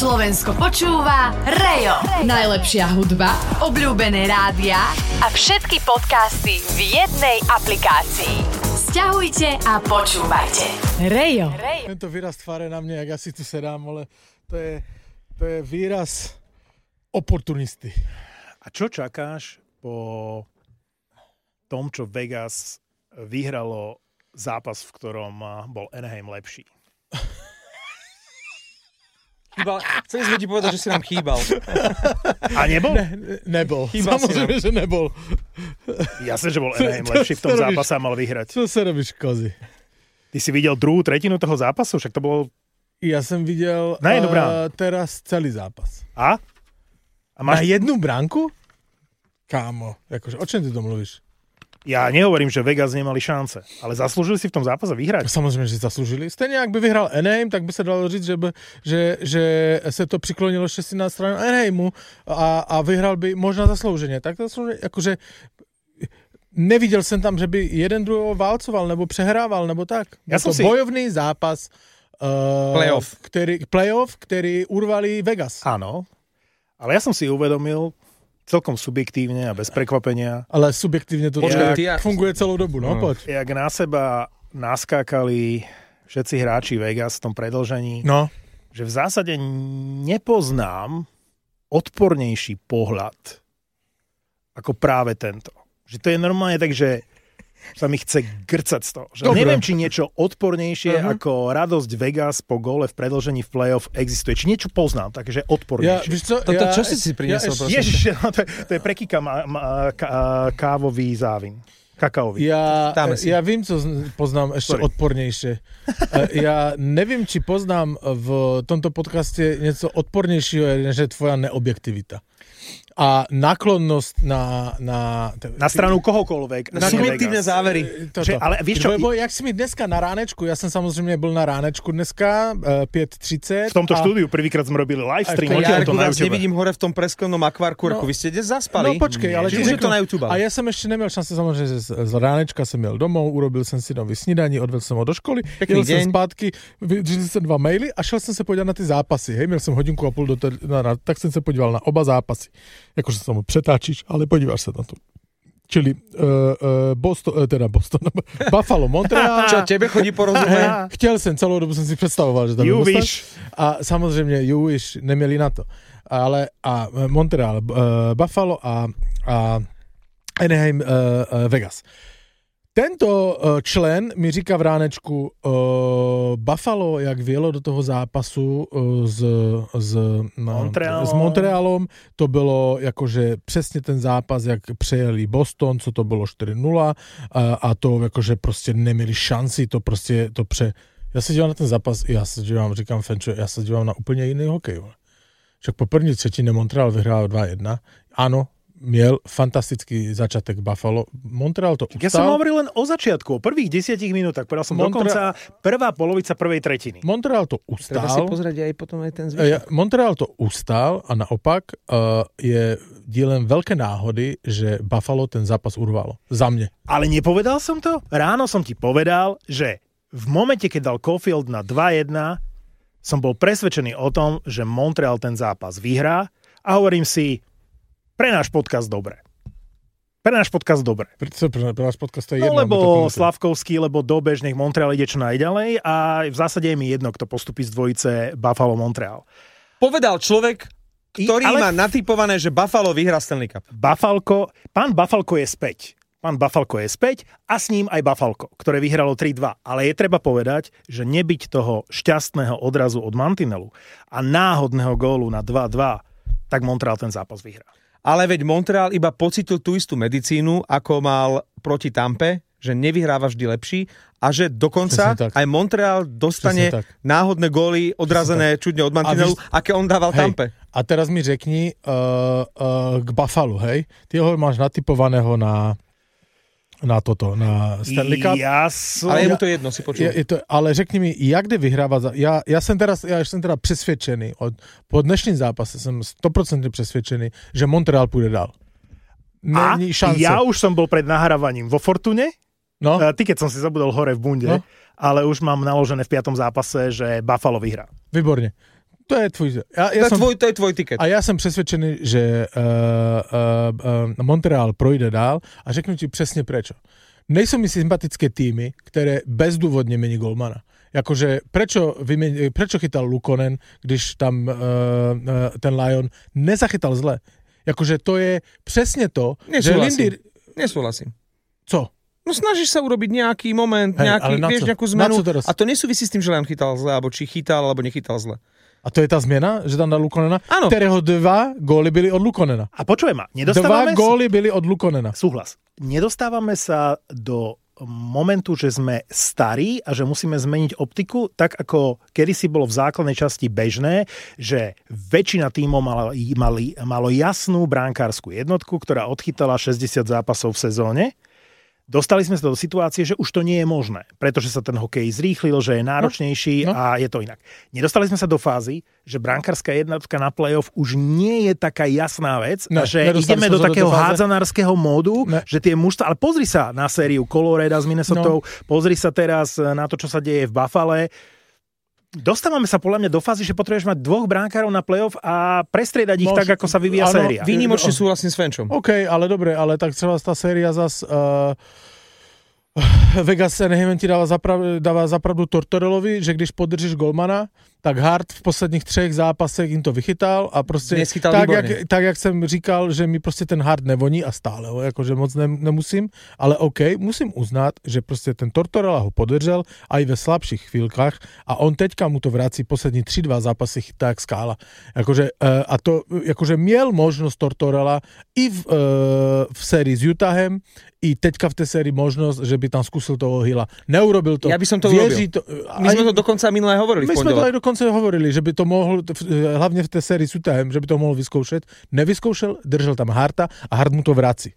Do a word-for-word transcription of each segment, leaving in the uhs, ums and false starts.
Slovensko počúva Rejo. Najlepšia hudba, obľúbené rádia a všetky podcasty v jednej aplikácii. Sťahujte a počúvajte. Rejo. Tento výraz tváre na mne, jak asi tu sedám, ale to je, to je výraz oportunisty. A čo čakáš po tom, čo Vegas vyhralo zápas, v ktorom bol Anaheim lepší? Chýbal. Chceli sme ti povedať, že si nám chýbal. A nebol? Ne, nebol. Chýbal Samozrejme, že nebol. Jasne, že bol Anaheim lepší v tom zápase a mal vyhrať. Čo sa robíš, kozy? Ty si videl druhú tretinu toho zápasu? Však to bolo... Ja som videl Na jednu uh, teraz celý zápas. A? A máš... máš... Na jednu bránku? Kámo, akože, o čom ty to mluvíš? Ja nehovorím, že Vegas nemali šance, ale zaslúžili si v tom zápase vyhrať. Samozrejme, že zaslúžili. Stejne, ak by vyhral Anaheim, tak by sa dalo říct, že, by, že, že sa to priklonilo šestnáct na stranu Anaheimu a, a vyhral by možná zaslouženě. Tak to zaslúženie, akože neviděl jsem tam, že by jeden druhého válcoval, nebo přehrával, nebo tak. Ja to si... bojovný zápas uh, playoff. Který, playoff, který urvali Vegas. Áno, ale ja som si uvedomil, celkom subjektívne a bez prekvapenia. Ale subjektívne to Počkaj, jak funguje celou dobu, no, no. Poď. Jak na seba naskákali všetci hráči Vegas v tom predĺžení, no. Že v zásade nepoznám odpornejší pohľad ako práve tento. Že to je normálne tak, že sa mi chce grcať z toho. Že neviem, či niečo odpornejšie uh-huh. ako radosť Vegas po góle v predĺžení v playoff existuje. Či niečo poznám, takže odpornejšie. Ja, čo, Toto, ja, čo si si priniesol? Ja, Ježiš, no, to, je, to je prekýka ma, ma, ká, kávový závin. Kakaový. Ja, ja vím, co poznám ešte Sorry. odpornejšie. Ja nevím, či poznám v tomto podcaste něco odpornejšího, než je tvoja neobjektivita. A náklonnosť na... Na, na stranu kohokoľvek. Na subjektívne závery. Že, ale vieš čo? Bo, jak si mi dneska na ránečku, ja som samozrejme bol na ránečku dneska, päť tridsať. V tomto a... štúdiu prvýkrad sme robili live stream. Ja to na vás nevidím hore v tom presklenom akvárku, no, vy ste dnes zaspali. No počkej, ale... Čiže to na YouTube. A ja som ešte nemal šanci, samozrejme, že z ránečka som jel domov, urobil som si nový snídaní, odvedl som ho do školy, jel som zpátky, vydržil som dva maily a šel som sa podívať na ty zápasy. Hej, měl som hodinku a půl do ter... na, tak som sa podíval na oba zápasy. Jakože som ho pretáčiš, ale podíváš sa na to. Čili uh, uh, Boston, uh, teda Boston, Buffalo, Montreal. Čo, tebe chodí porozumieť? Chtěl jsem, celou dobu jsem si představoval, že tam you je wish. A samozřejmě you wish, neměli na to. Ale a Montreal, uh, Buffalo a, a Anaheim, uh, uh, Vegas. Tento uh, člen mi říká v ránečku, uh, Buffalo, jak vělo do toho zápasu uh, s, s, Montrealom. s Montrealom, to bylo jakože přesně ten zápas, jak přejeli Boston, co to bylo štyri nula a, a to jakože prostě neměli šanci, to prostě to pře... Já se dívám na ten zápas, já se dívám, říkám Fenčo, já se dívám na úplně jiný hokej. Však po první třetině Montreal vyhrál dva jedna. Áno, miel fantastický začiatek Buffalo. Montreal to ustal. Ja som hovoril len o začiatku, o prvých desiatich minútach. Povedal som Montra... dokonca prvá polovica prvej tretiny. Montreal to ustal. Treba si pozrieť aj potom aj ten zvyšok. Montreal to ustal a naopak uh, je dílem veľké náhody, že Buffalo ten zápas urvalo. Za mne. Ale nepovedal som to? Ráno som ti povedal, že v momente, keď dal Caulfield na dva jedna, som bol presvedčený o tom, že Montreal ten zápas vyhrá a hovorím si, pre náš podcast dobre. Pre náš podcast dobre. Prečo pre, pre náš podcast to je no, jedno? lebo Slavkovský, lebo dobež, nech Montreal ide čo najďalej a v zásade je mi jedno, kto postupí z dvojice Buffalo-Montreal. Povedal človek, ktorý I, ale... má natipované, že Buffalo vyhrá Stanley Cup. Buffalko, pán Buffalko je späť. Pán Buffalko je späť a s ním aj Buffalko, ktoré vyhralo tri dva. Ale je treba povedať, že nebyť toho šťastného odrazu od mantinelu a náhodného gólu na dva dva, tak Montreal ten zápas vyhrá. Ale veď Montreal iba pocitil tú istú medicínu, ako mal proti Tampe, že nevyhráva vždy lepší a že dokonca aj Montreal dostane náhodné góly odrazené čudne od mantinelu, víš, aké on dával hej, Tampe. A teraz mi řekni uh, uh, k Buffalo, hej? Ty ho máš natipovaného na na toto, na Stanley Cup. Ja som... Ale je mu to jedno, si počul. Je, je to, ale řekni mi, jak jde vyhrávat? Za... Ja, ja som teraz, ja som teda přesvědčený, od, po dnešním zápase som sto percent přesvědčený, že Montreal půjde dál. Není šance. Ja už som bol pred nahrávaním vo Fortune, no? Ty keď som si zabudol hore v bunde, no? Ale už mám naložené v piatom zápase, že Buffalo vyhrá. Výborne. To je tvoj... Ja, ja to, som, je tvoj, to je tvoj tiket. A ja som presvedčený, že uh, uh, uh, Montreal projde dál a řeknu ti presne prečo. Nejsou mi sympatické týmy, ktoré bezdôvodne mení golmana. Jakože prečo, vymen- prečo chytal Lukonen, když tam uh, uh, ten Lion nezachytal zle? Jakože to je presne to, Nesúhlasím. že Lindy... Nesúhlasím. Co? No snažíš sa urobiť nejaký moment, Hej, nejaký, vieš, co? nejakú zmenu. A to nesúvisí s tým, že len chytal zle, alebo či chytal, alebo nechytal zle. A to je tá zmena, že tam dal Lukonena? Áno. Ktorého dva góly byli od Lukonena. A počujem ma, nedostávame... Dva góly byli od Lukonena. Súhlas. Nedostávame sa do momentu, že sme starí a že musíme zmeniť optiku, tak ako kedysi bolo v základnej časti bežné, že väčšina tímov mala, mali, malo jasnú brankárskú jednotku, ktorá odchytala šesťdesiat zápasov v sezóne. Dostali sme sa do situácie, že už to nie je možné, pretože sa ten hokej zrýchlil, že je náročnejší no, no. a je to inak. Nedostali sme sa do fázy, že brankárska jednotka na play-off už nie je taká jasná vec ne, a že ideme do takého do hádzanárskeho módu, ne. že tie mužstva, ale pozri sa na sériu Colorado s Minnesotou, no. pozri sa teraz na to, čo sa deje v Buffale. Dostávame sa podľa mňa do fázy, že potrebuješ mať dvoch brankárov na play-off a prestriedať ich Mož, tak, ako sa vyvíja áno, séria. Výnimočne súhlasím s Fenčom. OK, ale dobre, ale tak celá tá séria zas... Uh, Vegas, neviem, ti dáva zapravdu, dáva zapravdu Tortorelovi, že když podržíš golmana, tak Hart v posledních třech zápasech jim to vychytal a prostě tak jak, tak, jak jsem říkal, že mi prostě ten Hart nevoní a stále ho, jakože moc ne, nemusím, ale OK, musím uznat, že prostě ten Tortorella ho podržel aj ve slabších chvíľkách a on teďka mu to vrací poslední tři dva zápasy chytá jak skála. Jakože, a to, jakože měl možnost Tortorella i v, v sérii s Utahem, i teďka v tej sérii možnosť, že by tam skúsil toho Hilla. Neurobil to. Ja by som to urobil. To, My aj, sme to dokonca minulé hovorili My v pondelok. sme to aj dokonca hovorili, že by to mohol, hlavne v tej sérii s Utahem, že by to mohol vyskúšať. Nevyskúšal, držal tam Harta a Hart mu to vrací.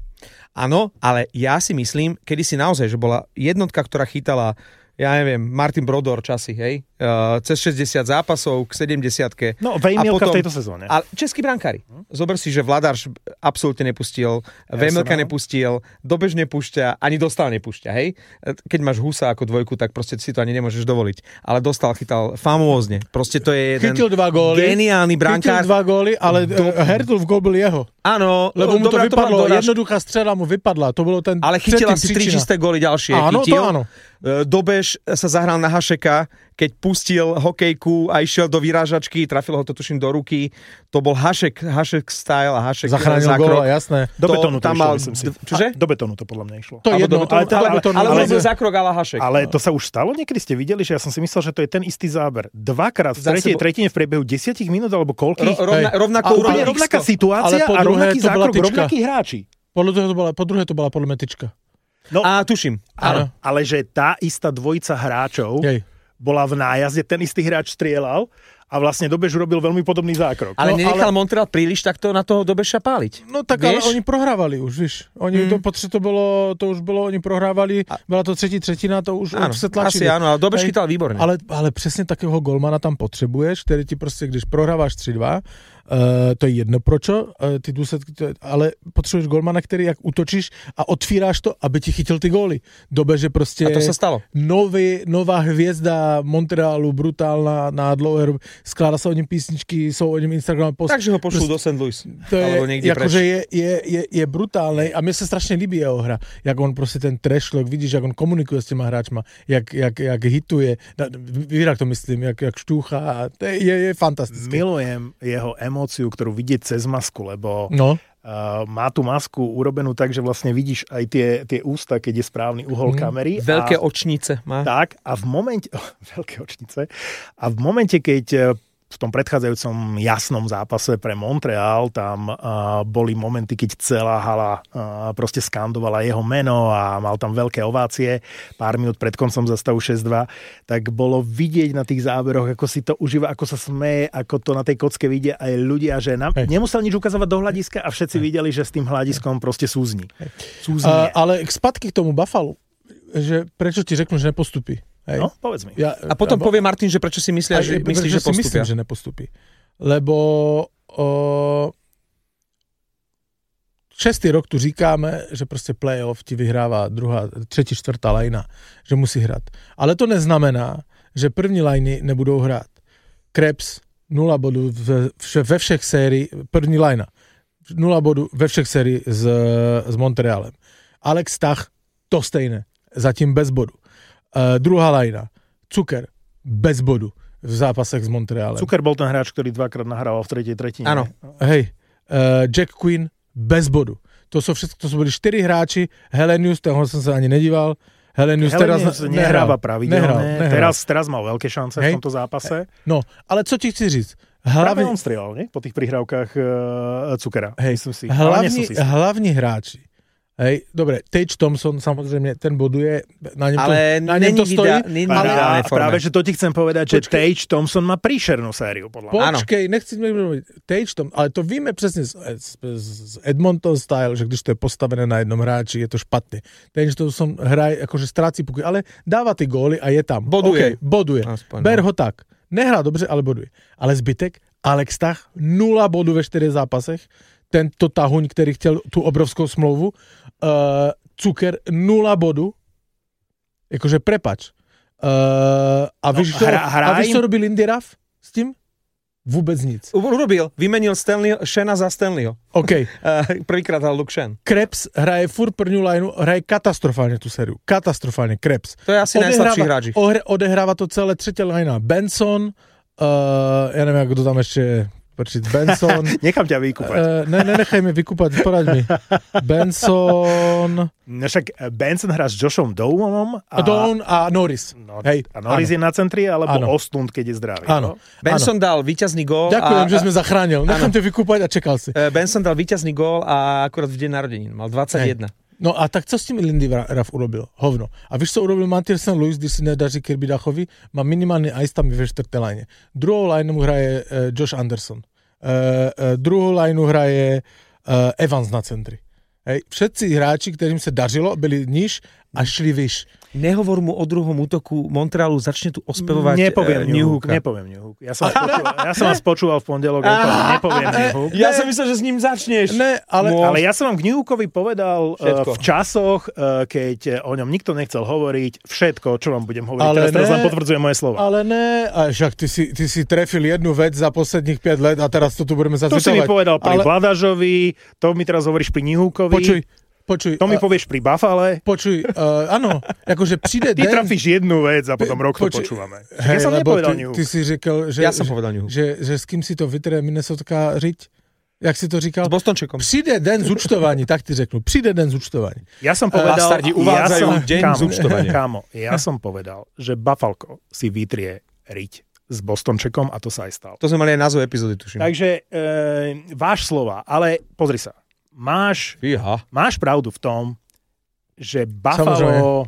Áno, ale ja si myslím, kedysi naozaj, že bola jednotka, ktorá chytala, ja neviem, Martin Brodor časy, hej, uh, cez šesťdesiat zápasov k sedemdesiatke. No, Vejmielka v tejto sezóne. Ale českí brankári. Hm? Zober si, že Vladarš absolútne nepustil, ja Vejmielka nepustil, Dobež nepúšťa, ani Dostal nepúšťa, hej. Keď máš Husa ako dvojku, tak proste si to ani nemôžeš dovoliť. Ale Dostal chytal famózne. Proste to je jeden chytil dva góly, geniálny brankár. Chytil dva góly, ale Do... Hertl v gól byl jeho. Áno. Lebo mu to dobrá, vypadlo, to jednoduchá strela mu vypadla. To bolo ten ale chytila si tri čisté góly ďalšie. Áno, chytil. to áno. Dobež sa zahral na Hašeka, keď pustil hokejku a išiel do vyrážačky, trafil ho to tuším do ruky. To bol Hašek, Hašek style a Hašek zachránil góla, jasné. Do betónu to tam išlo, mal, myslím si. Čože? Do betónu to podľa mňa išlo. To je jedno, betónu, ale, ale, betónu, ale, ale, ale zákrok ale Hašek. Ale to sa už stalo? Niekedy ste videli, že ja som si myslel, že to je ten istý záber. Dvakrát v tretej tretine v priebehu desiatich minút alebo koľkých? Ro, rovna, rovnako úplne rovnaká situácia a rovnaký zákrok, rovnakí hráči. Podľa toho to bola, po druhé to bola podľa mňa tyčka. No, a tuším. Ale, ale že tá istá dvojica hráčov Jej. bola v nájazde, ten istý hráč strieľal a vlastne Dobež urobil veľmi podobný zákrok. Ale no, nenechal ale... Montreal príliš takto na toho Dobeša páliť. No tak vieš? Ale oni prohrávali už, víš. Oni mm. to, potře to bolo, to už bolo, oni prohrávali, a... bola to třetí třetina, to už, áno, už se tlačili. Asi áno, ale Dobeš chytal výborne. Ale, ale přesně takého golmana tam potřebuješ, který ti prostě, když prohráváš tři dva, Uh, to je jedno pročo, uh, ty důsledky, to je, ale potřebuješ golmana, který jak útočíš a otvíráš to, aby ti chytil ty góly. Dobe, že prostě... A to sa stalo. Nový, nová hviezda Montrealu, brutálna na dlouhé, skláda sa o ním písničky, sú o ním Instagram post. Takže ho pošlú do Saint Louis. To je, akože je, je, je, je brutálnej a mne sa strašne líbí jeho hra. Jak on prostě ten trashlock, vidíš, jak on komunikuje s těma hráčma, jak, jak, jak hituje, výrak to myslím, jak, jak štúcha a to je, je, je fantastické. Milujem jeho emóciu, ktorú vidieť cez masku, lebo no. uh, má tú masku urobenú tak, že vlastne vidíš aj tie, tie ústa, keď je správny uhol mm. kamery. Veľké a, očnice má. Tak, a v momente... Oh, veľké očnice. A v momente, keď v tom predchádzajúcom jasnom zápase pre Montreal, tam uh, boli momenty, keď celá hala uh, proste skandovala jeho meno a mal tam veľké ovácie pár minút pred koncom za stavu šesť dva, tak bolo vidieť na tých záberoch, ako si to užíva, ako sa smeje, ako to na tej kocke vidia aj ľudia, že na, nemusel nič ukazovať do hľadiska a všetci Hej. videli, že s tým hľadiskom proste súzni. Uh, ale spadky k tomu Buffalo, že prečo ti řeknu, že nepostupí? Hej. No, povedz mi. Ja, a potom ja, povie Martin, že prečo si myslia, že, myslí, že, že postupia. Myslím, že nepostupí. Lebo o, šestý rok tu říkáme, že prostě playoff ti vyhrává druhá, třetí, čtvrtá lajna, že musí hrát. Ale to neznamená, že první lajny nebudou hrát. Krebs, nula bodů ve, ve všech sérií, první lajna, nula bodů ve všech sérií s, s Montrealem. Alex Stach, to stejné, zatím bez bodu. Uh, druhá lajna, Zucker, bez bodu v zápasech s Montrealem. Zucker bol ten hráč, ktorý dvakrát nahrával v tretej tretine. Áno, hej. Uh, Jack Quinn, bez bodu. To sú všetko, to sú boli štyri hráči, Helenius, toho som sa ani nedíval, Helenius, Helenius teraz nehráva pravidelne, nehral, nehral. Teraz, teraz mal veľké šance hej. v tomto zápase. No, ale co ti chci říct? Hlavne on strieľal, nie? Po tých prihrávkach uh, Zuckera. Hej, si. hlavní, hlavní hráči. Hej, dobre, Tage Thompson, samozrejme, ten boduje, na ňom to, ale na ňom to stojí. Vida, ale a práve, že to ti chcem povedať, Počkej. že Tage Thompson má príšernú sériu, podľa mňa. Počkej, nechci mi povedať, Tage Thompson, ale to víme presne z, z Edmonton style, že když to je postavené na jednom hráči, je to špatné. Tage Thompson hraje, akože stráci puky, ale dáva ty góly a je tam. Boduje. Okay, boduje. Aspoň, Ber ho tak. Nehrá dobře, ale boduje. Ale zbytek, Alex Stach, nula bodů ve čtyřech zápasech, tento tahuň, který chtěl tu obrovskou smlouvu, uh, Zucker nula bodu, jakože prepač. Uh, a, no, víš, hra, a víš, co robil Lindy Ruff s tím? Vůbec nic. Urobil, vymenil Stanley, Shana za Stanleyho. OK. Uh, prvýkrát hral Luke Shen. Krebs hraje furt prvňu lineu, hraje katastrofálne tú sériu. Katastrofálne, Krebs. To je asi najslabší hráč. Odehráva to celé tretia linea. Benson, uh, ja neviem, kto tam ešte je. Počít, Benson. Nechám ťa vykúpať. Uh, ne, nenechaj mi vykúpať, poraď mi. Benson. No však Benson hrá s Joshom Downom. A Down a Norris. No, Hej, a Norris áno. je na centri, alebo áno. Ostlund, keď je zdravý. Áno. Benson áno. dal víťazný gól. Ďakujem, a... že sme zachránil. Nechám ťa vykúpať a čekal si. Benson dal víťazný gól a akurát v deň narodenín. Mal dvadsaťjeden. Hej. No a tak co s tím Lindy Ruff urobil? Hovno. A víš, co urobil Mathieu Saint Louis, když si nedaří Kirby Dachovi? Má minimálny ice tam ve štvrté line. Druhou lineu hraje uh, Josh Anderson. Uh, uh, druhou lineu hraje uh, Evans na centri. Hej. Všetci hráči, ktorým sa dařilo, byli níž a šli vyš. Nehovor mu o druhom útoku Montrealu, začne tu ospevovať Nepoviem uh, Newhooka. Nepoviem Newhook. Ja som, počúval, ja som vás počúval v pondelok, nepoviem Newhook. Ja som myslel, že s ním začneš. Ne, ale, ale ja som vám k Newhookovi povedal uh, v časoch, uh, keď o ňom nikto nechcel hovoriť, všetko, čo vám budem hovoriť. Ale teraz, teraz len potvrdzujem moje slova. Ale ne, a však ty si, ty si trefil jednu vec za posledných päť let a teraz to tu budeme zacitovať. To si mi povedal pri ale... Vladažovi, to mi teraz hovoríš pri Newhookovi. Počuj. Počuj, to mi povieš pri Buffale. Počuj, uh, áno, akože príde Ty den... Ty trafíš jednu vec a potom rok počuj, to počúvame. Hej, ja som nepovedal ty, Newhook. Ty si říkal, že, ja som povedal Newhook. Že, že, že s kým si to vytre Minnesotka riť? Jak si to říkal? S Bostončekom. Přijde den zúčtování, tak ti řeknu. Přijde den zúčtování. Ja som povedal... Bastardi uvádzajú ja som, deň kámo, zúčtovania. Kámo, ja som povedal, že Buffalko si vytrie riť s Bostončekom a to sa aj stalo. To sme mali aj názov epizódy, tuším. Takže e, váš slova, ale pozri sa. Máš, máš pravdu v tom, že Buffalo Samozrejme.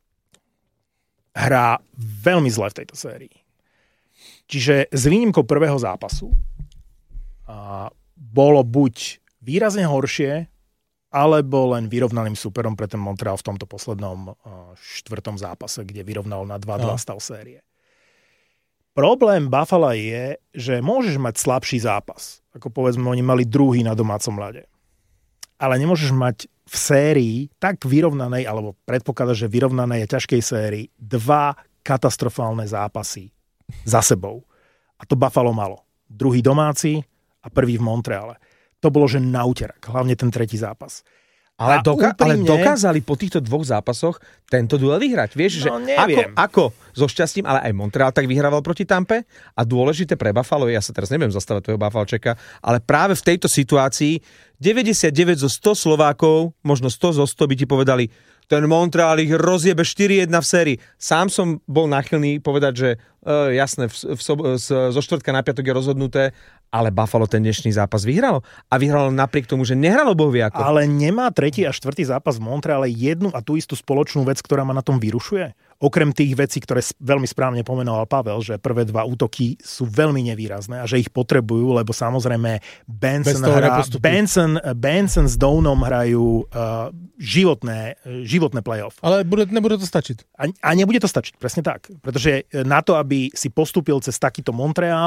hrá veľmi zle v tejto sérii. Čiže s výnimkou prvého zápasu a bolo buď výrazne horšie, alebo len vyrovnaným superom pre ten Montreal v tomto poslednom štvrtom zápase, kde vyrovnal na dva dva no. stav série. Problém Buffalo je, že môžeš mať slabší zápas. Ako povedzme, oni mali druhý na domácom ľade. Ale nemôžeš mať v sérii tak vyrovnanej, alebo predpokladaš, že vyrovnanej a ťažkej sérii dva katastrofálne zápasy za sebou. A to Buffalo malo. Druhý domáci a prvý v Montreale. To bolo, že na úterak. Hlavne ten tretí zápas. Ale, doka- úprimne... ale dokázali po týchto dvoch zápasoch tento duel vyhrať. Vieš, no, že ako, ako so šťastím, ale aj Montreal tak vyhrával proti Tampe a dôležité pre Buffalo, ja sa teraz neviem zastávať tvojho Buffalčeka, ale práve v tejto situácii deväťdesiatdeväť zo sto Slovákov, možno sto zo sto by ti povedali, ten Montreal ich rozjebe štyri jedna v sérii. Sám som bol náchylný povedať, že e, jasné, v, v, z, zo štvrtka na piatok je rozhodnuté, ale Buffalo ten dnešný zápas vyhralo. A vyhralo napriek tomu, že nehralo bohvie ako. Ale nemá tretí a štvrtý zápas v Montreale jednu a tú istú spoločnú vec, ktorá ma na tom vyrušuje? Okrem tých vecí, ktoré veľmi správne pomenoval Pavel, že prvé dva útoky sú veľmi nevýrazné a že ich potrebujú, lebo samozrejme Benson, hrá, Benson, Benson s Downom hrajú uh, životné, životné play-off. Ale bude, nebude to stačiť. A, a nebude to stačiť, presne tak. Pretože na to, aby si postúpil cez takýto Montreal,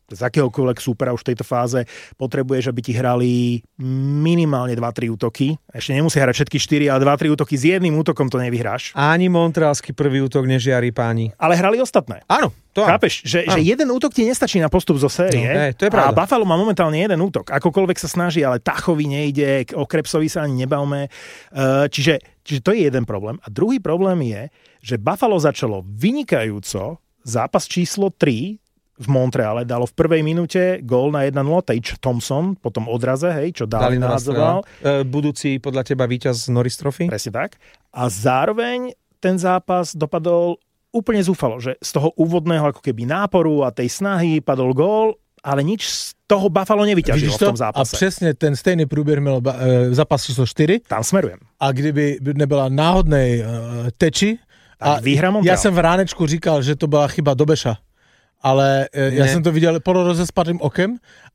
z akéhokoľvek súpera už v tejto fáze potrebuješ, aby ti hrali minimálne dva tri útoky. Ešte nemusí hrať všetky štyri, ale dva tri útoky s jedným útokom to nevyhráš. Ani montrealský prvý útok nežiari, páni. Ale hrali ostatné. Áno, to chápeš, že, že jeden útok ti nestačí na postup zo série. No, hej, to je pravda. A Buffalo má momentálne jeden útok. Akokoľvek sa snaží, ale Tachovi nejde, o Krebsovi sa ani nebavme. Čiže, čiže to je jeden problém. A druhý problém je, že Buffalo začalo vynikajúco zápas číslo tri v Montreale, dalo v prvej minúte gól na jeden nula, Tage Thompson, potom odraze, hej, čo Dali nahádzoval. E, budúci podľa teba víťaz Norris Trophy? Presne tak. A zároveň ten zápas dopadol úplne zúfalo, že z toho úvodného ako keby náporu a tej snahy padol gól, ale nič z toho Buffalo nevyťažilo v tom zápase. A přesně ten stejný průběh měl e, zápas číslo čtyři. Tam smerujem. A kdyby nebyla náhodnej e, teči, tak vyhrá Montreal. Já jsem v ránečku říkal, že to byla chyba Dobeša. Ale ne. Já jsem to viděl polorozespadným okem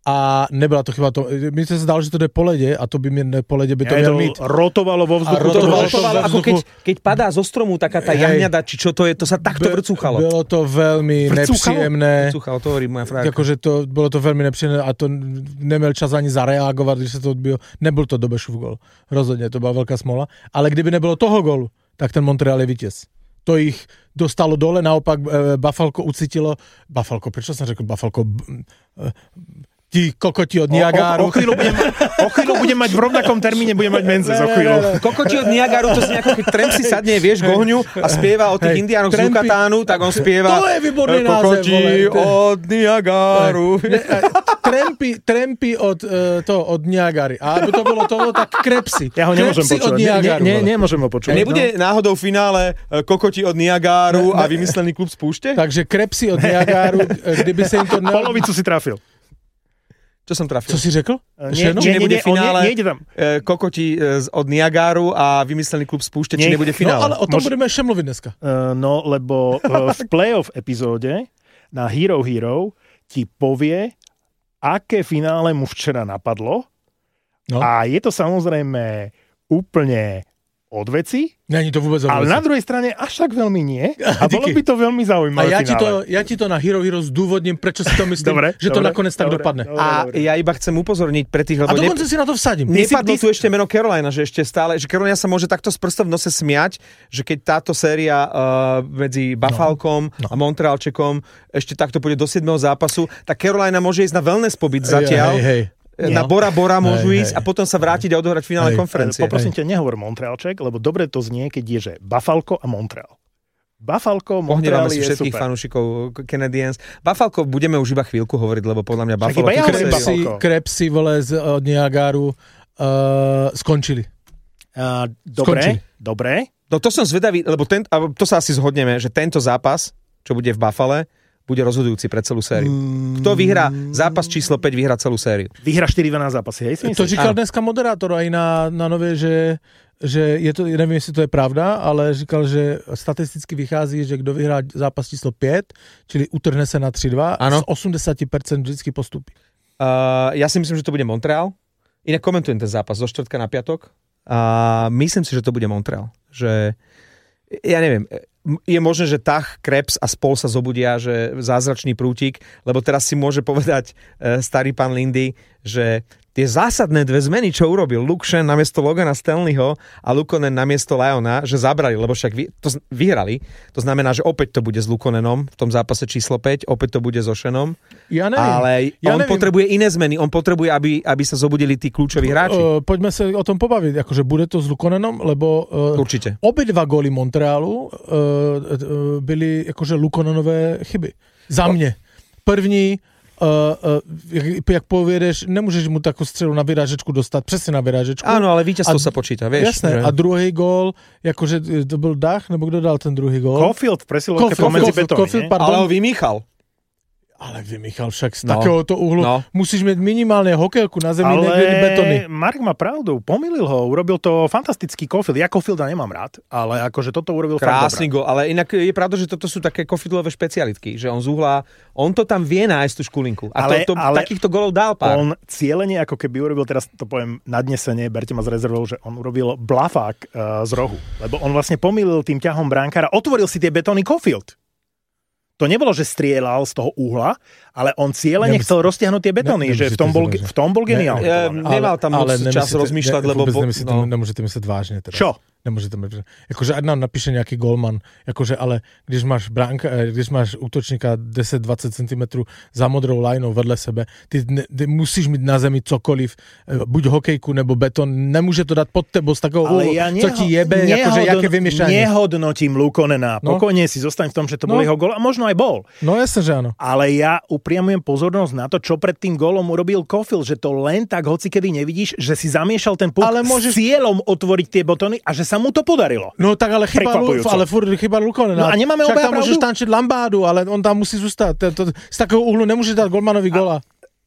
a nebyla to chyba to. Mně se zdálo, že to jde po ledě a to by mě po ledě by to měl mít. Rotovalo vo vzduchu. Rotovalo, rotovalo ako keď, keď padá zo stromu taká tá jahňada, či čo to je, to sa takto Be, vrcúchalo. Bylo to veľmi vrcúchalo? nepříjemné. Vrcúchalo, to hovorí moja fráka. Jakože to, bylo to veľmi nepříjemné a to neměl čas ani zareagovat, když se to odbilo. Nebyl to Dobešův gol. Rozhodně, to byla velká smola. Ale kdyby nebylo toho golu, tak ten Montreal je vítěz. To ich dostalo dole, naopak e, Buffalko ucítilo, Buffalko, prečo som řekl Buffalko, e, ti kokoti od Niagaru. O, o, o, chvíľu budem, o chvíľu budem mať v rovnakom termíne, budem mať Menzies o chvíľu. Kokoti od Niagaru, to znie ako keď Tremp si sadne, vieš, k ohňu a spieva o tých hey, indiánoch z Yucatánu, tak on spieva to je výborný název, Kokoti od Niagaru. Trempy, trempy od, uh, to, od Niagary. A aby to bolo to, tak Krebsy. Ja ho nemôžem Krebsy počúvať. Od Niagaru, ne, ne, nemôžem ho počúvať. A nebude no? náhodou v finále Kokoti od Niagaru a vymyslený klub z púšte? Takže Krebsy od Niagaru, kdyby sa im to... Ne... Polovicu si trafil. Čo som trafil? Co si řekl? Nie, či nebude nie, finále nie, nie, tam. Kokoti od Niagaru a vymyslený klub z púšte, či nebude finále? No ale o tom Mož... budeme ešte mluviť dneska. Uh, no, lebo uh, v playoff epizóde na Hero Hero ti povie, aké finále mu včera napadlo. No. A je to samozrejme úplne od veci. Není to vôbec od ale veci. Na druhej strane až tak veľmi nie. A bolo by to veľmi zaujímavé. A ja ti, to, ja ti to na Hero Hero zdôvodním, prečo si to myslím, dobre, že dobre, to nakoniec tak dobre, dopadne. Dobre, a dobre. ja iba chcem upozorniť pre tých... A dokonca ne... si na to vsadím. Nepadlo tu ešte meno Carolina, že ešte stále, že Carolina sa môže takto s prstom v nose smiať, že keď táto séria uh, medzi Buffalkom no, no. a Montrealčekom ešte takto pôjde do siedmeho zápasu, tak Carolina môže ísť na wellness pobyt zatiaľ. Hej, hej. Na Bora Bora môžu hej, ísť hej. a potom sa vrátiť a odohrať finále konferencie. Poprosím ťa, nehovor Montrealček, lebo dobre to znie, keď je, že Buffalko a Montreal. Buffalko, Montreal je super. Všetkých fanúšikov Canadiens. Buffalko budeme už iba chvíľku hovoriť, lebo podľa mňa Buffalo... Ja Krebsy, Krebsy, vole, z, od Niagaru uh, skončili. Uh, dobre, skončili. dobre. No to som zvedavý, lebo ten, to sa asi zhodneme, že tento zápas, čo bude v Buffale, bude rozhodujúci pre celú sériu. Kto vyhrá zápas číslo päť, vyhrá celú sériu. Vyhrá štyri dva na zápasy, hej? To říkal dneska moderátor aj na, na Nově, že, že je to, nevím, jestli to je pravda, ale říkal, že statisticky vychází, že kdo vyhrá zápas číslo päť, čili utrhne se na tri dva, z osmdesát percent vždycky postupí. Uh, ja si myslím, že to bude Montreal. Inak komentujem ten zápas zo štvrtka na piatok. A myslím si, že to bude Montreal. Že, ja neviem, je možné, že Tach, Krebs a spol sa zobudia, že zázračný prútik, lebo teraz si môže povedať e, starý pán Lindy, že tie zásadné dve zmeny, čo urobil Luke Shen namiesto Logana Stanleyho a Lukonen namiesto Lyona, že zabrali, lebo však vy, to vyhrali. To znamená, že opäť to bude s Lukonenom v tom zápase číslo päť, opäť to bude so Shenom. Ja neviem. Ale ja on neviem. potrebuje iné zmeny. On potrebuje, aby, aby sa zobudili tí kľúčoví hráči. Uh, poďme sa o tom pobaviť. Akože bude to s Lukonenom, lebo uh, určite. Obidva góly Montrealu uh, uh, byli akože Lukonenové chyby. Za mne. První Uh, uh, jak, jak poviedeš, nemôžeš mu takú strelu na vyrážečku dostať, presne na vyrážečku. Áno, ale víťazstvo sa počíta, vieš. Jasné, že... a druhý gól, akože to bol Dach, nebo kto dal ten druhý gól? Caulfield, presilovka pomedzi betóny, ale ho vymýchal. Ale vymýchal však z no. takéhoto uhlu. No. Musíš mať minimálne hokejku na zemi, ale niekde betony. Mark má pravdu, pomýlil ho, urobil to fantastický Caulfield. Ja Caulfielda nemám rád, ale akože toto urobil krásny gól, ale inak je pravda, že toto sú také Caulfieldové špecialitky, že on z uhla, on to tam vie nájsť tú škulinku. A ale, to, to, ale takýchto gólov dal pár. On cieľene, ako keby urobil, teraz to poviem nadnesenie, berte ma z rezervou, že on urobil blafák uh, z rohu. Lebo on vlastne pomýlil tým ťahom bránkara, otvoril si tie betóny Caulfield. To nebolo, že strieľal z toho uhla, ale on cieľene chcel roztiahnuť tie betóny, ne, že v tom bol, v tom bol geniálny. Ne, nemal tam moc čas rozmýšľať, ne, lebo... Nemyslíte, no. Nemôžete mysleť vážne teraz. Čo? Nemôžete mysleť. Akože ať nám napíše nejaký golman, akože, ale když máš bránka, když máš útočníka desať dvadsať centimetrov za modrou lineou vedle sebe, ty, ne, ty musíš mít na zemi cokoliv, buď hokejku nebo betón, nemôže to dať pod tebou z takého úhlu, ja neho, co ti jebe, nehodno, akože jaké vymiešanie. Nehodnotím Lukonena, no. Pokojne si zostaň v tom, že to bol no. jeho gól a možno aj bol. No jasne, že áno. Ale ja upriamujem pozornosť na to, čo pred tým gólom urobil Caulfield, že to len tak hocikedy nevidíš, že si zamiešal ten puk môžeš... s cieľom otvoriť tie betóny a že sa mu to podarilo. No tak ale chyba, ale furt chyba Lukonena. No a nemáme obaja pravdu. Však tam môžeš tančiť Lambádu, ale on tam musí zostať. To, to, z takého uhlu nemôže dať golmanovi góla.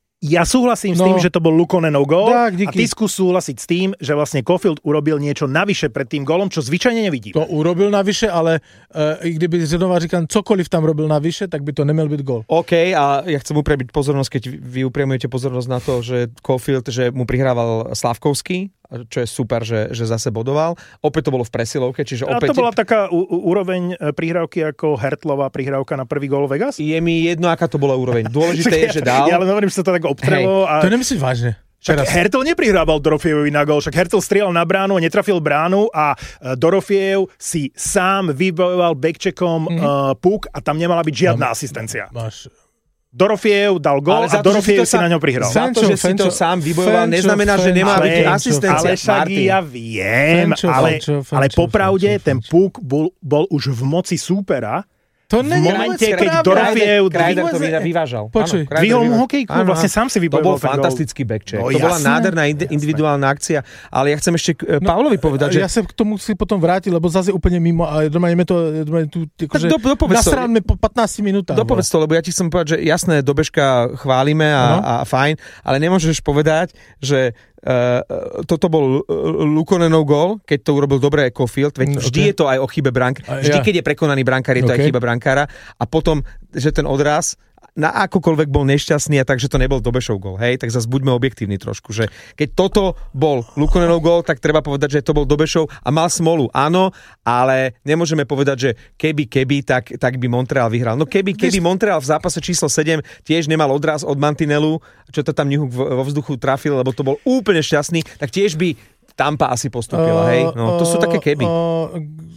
Ja súhlasím no. s tým, že to bol Lukonenov gól a ty skús súhlasiť s tým, že vlastne Caulfield urobil niečo navyše pred tým gólom, čo zvyčajne nevidím. To urobil navyše, ale uh, i kdyby Řadová říkal, cokoliv tam robil navyše, tak by to nemal byť gól. OK, a ja chcem upriamiť pozornosť, keď vy upriamujete pozornosť na to, že Caulfield, že mu prihrával Slávkovský, čo je super, že, že zase bodoval. Opäť to bolo v presilovke, čiže opäť... A to bola taká u, u, úroveň prihrávky ako Hertlová prihrávka na prvý gól Vegas? Je mi jedno, aká to bola úroveň. Dôležité je, že dal. Ja ale hovorím, že sa to tak obtrelo. A... To nemyslíš vážne? Však Hertl neprihrával Dorofiejovi na gól, však Hertl strieľal na bránu, netrafil bránu a Dorofiev si sám vybojoval backcheckom mm-hmm. uh, puk a tam nemala byť žiadna Tam, asistencia. Máš... Dorofiev dal gól a Dorofiev si, si na ňo prihral. Za to, že si to sám vybojoval, neznamená, že nemá byť asistencia. Ale však ja viem, Fenčo, ale, Fenčo, Fenčo, ale popravde Fenčo, ten puk bol, bol už v moci súpera. To v momente, keď Dorofiev... Krajder to vyvážal. Počuj. Vyhol mu hokejku, vlastne sám si vybojoval. To bol fantastický backcheck. No, to bola nádherná individuálna akcia. Ale ja chcem ešte no, Pavlovi povedať, že... Ja sa k tomu si potom vrátil, lebo zase úplne mimo, ale doma ideme to... Tu, akože, do, nasránme po pätnástich minútach. Dopovedz to, lebo ja ti chcem povedať, že jasné, do bežka chválime a, no. a fajn, ale nemôžeš povedať, že Uh, toto bol Lukonenov gól, keď to urobil dobre Caulfield, veď vždy okay. je to aj o chybe brankára. Vždy, ja. keď je prekonaný brankár, je to okay. aj chyba brankára. A potom, že ten odraz na akokoľvek bol nešťastný a takže to nebol Dobešov gól, hej, tak zase buďme objektívni trošku, že keď toto bol Lukonenov gól, tak treba povedať, že to bol Dobešov a mal smolu, áno, ale nemôžeme povedať, že keby, keby, tak, tak by Montreal vyhral. No keby, keby Montreal v zápase číslo sedem tiež nemal odraz od mantinelu, čo to tam Newhook vo vzduchu trafil, lebo to bol úplne šťastný, tak tiež by Tampa asi postúpila, uh, hej, no to uh, sú také keby. Uh,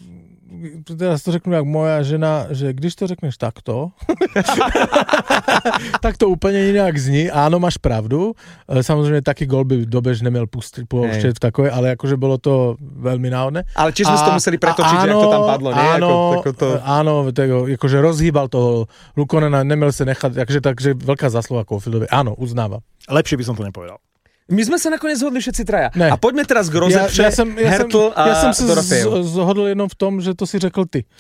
teraz to řeknu jak moja žena, že když to řekneš takto, tak to úplne inak zní. Áno, máš pravdu. Samozrejme, taký gól by Dobež nemal pustiť poušťať v takové, ale akože bolo to veľmi náhodné. Ale čiže sme to museli pretočiť, že ako to tam padlo, nie? Áno, ako, ako to... áno tego, akože rozhýbal toho Lukonena, nemal sa nechať, takže, takže veľká zaslova Caulfieldovi. Áno, uznáva. Lepšie by som to nepovedal. My sme sa nakoniec zhodli všetci traja. Ne. A poďme teraz k rozepše ja, ja som, ja Hertl a ja som sa Dorofejev. zhodol jenom v tom, že to si řekl ty.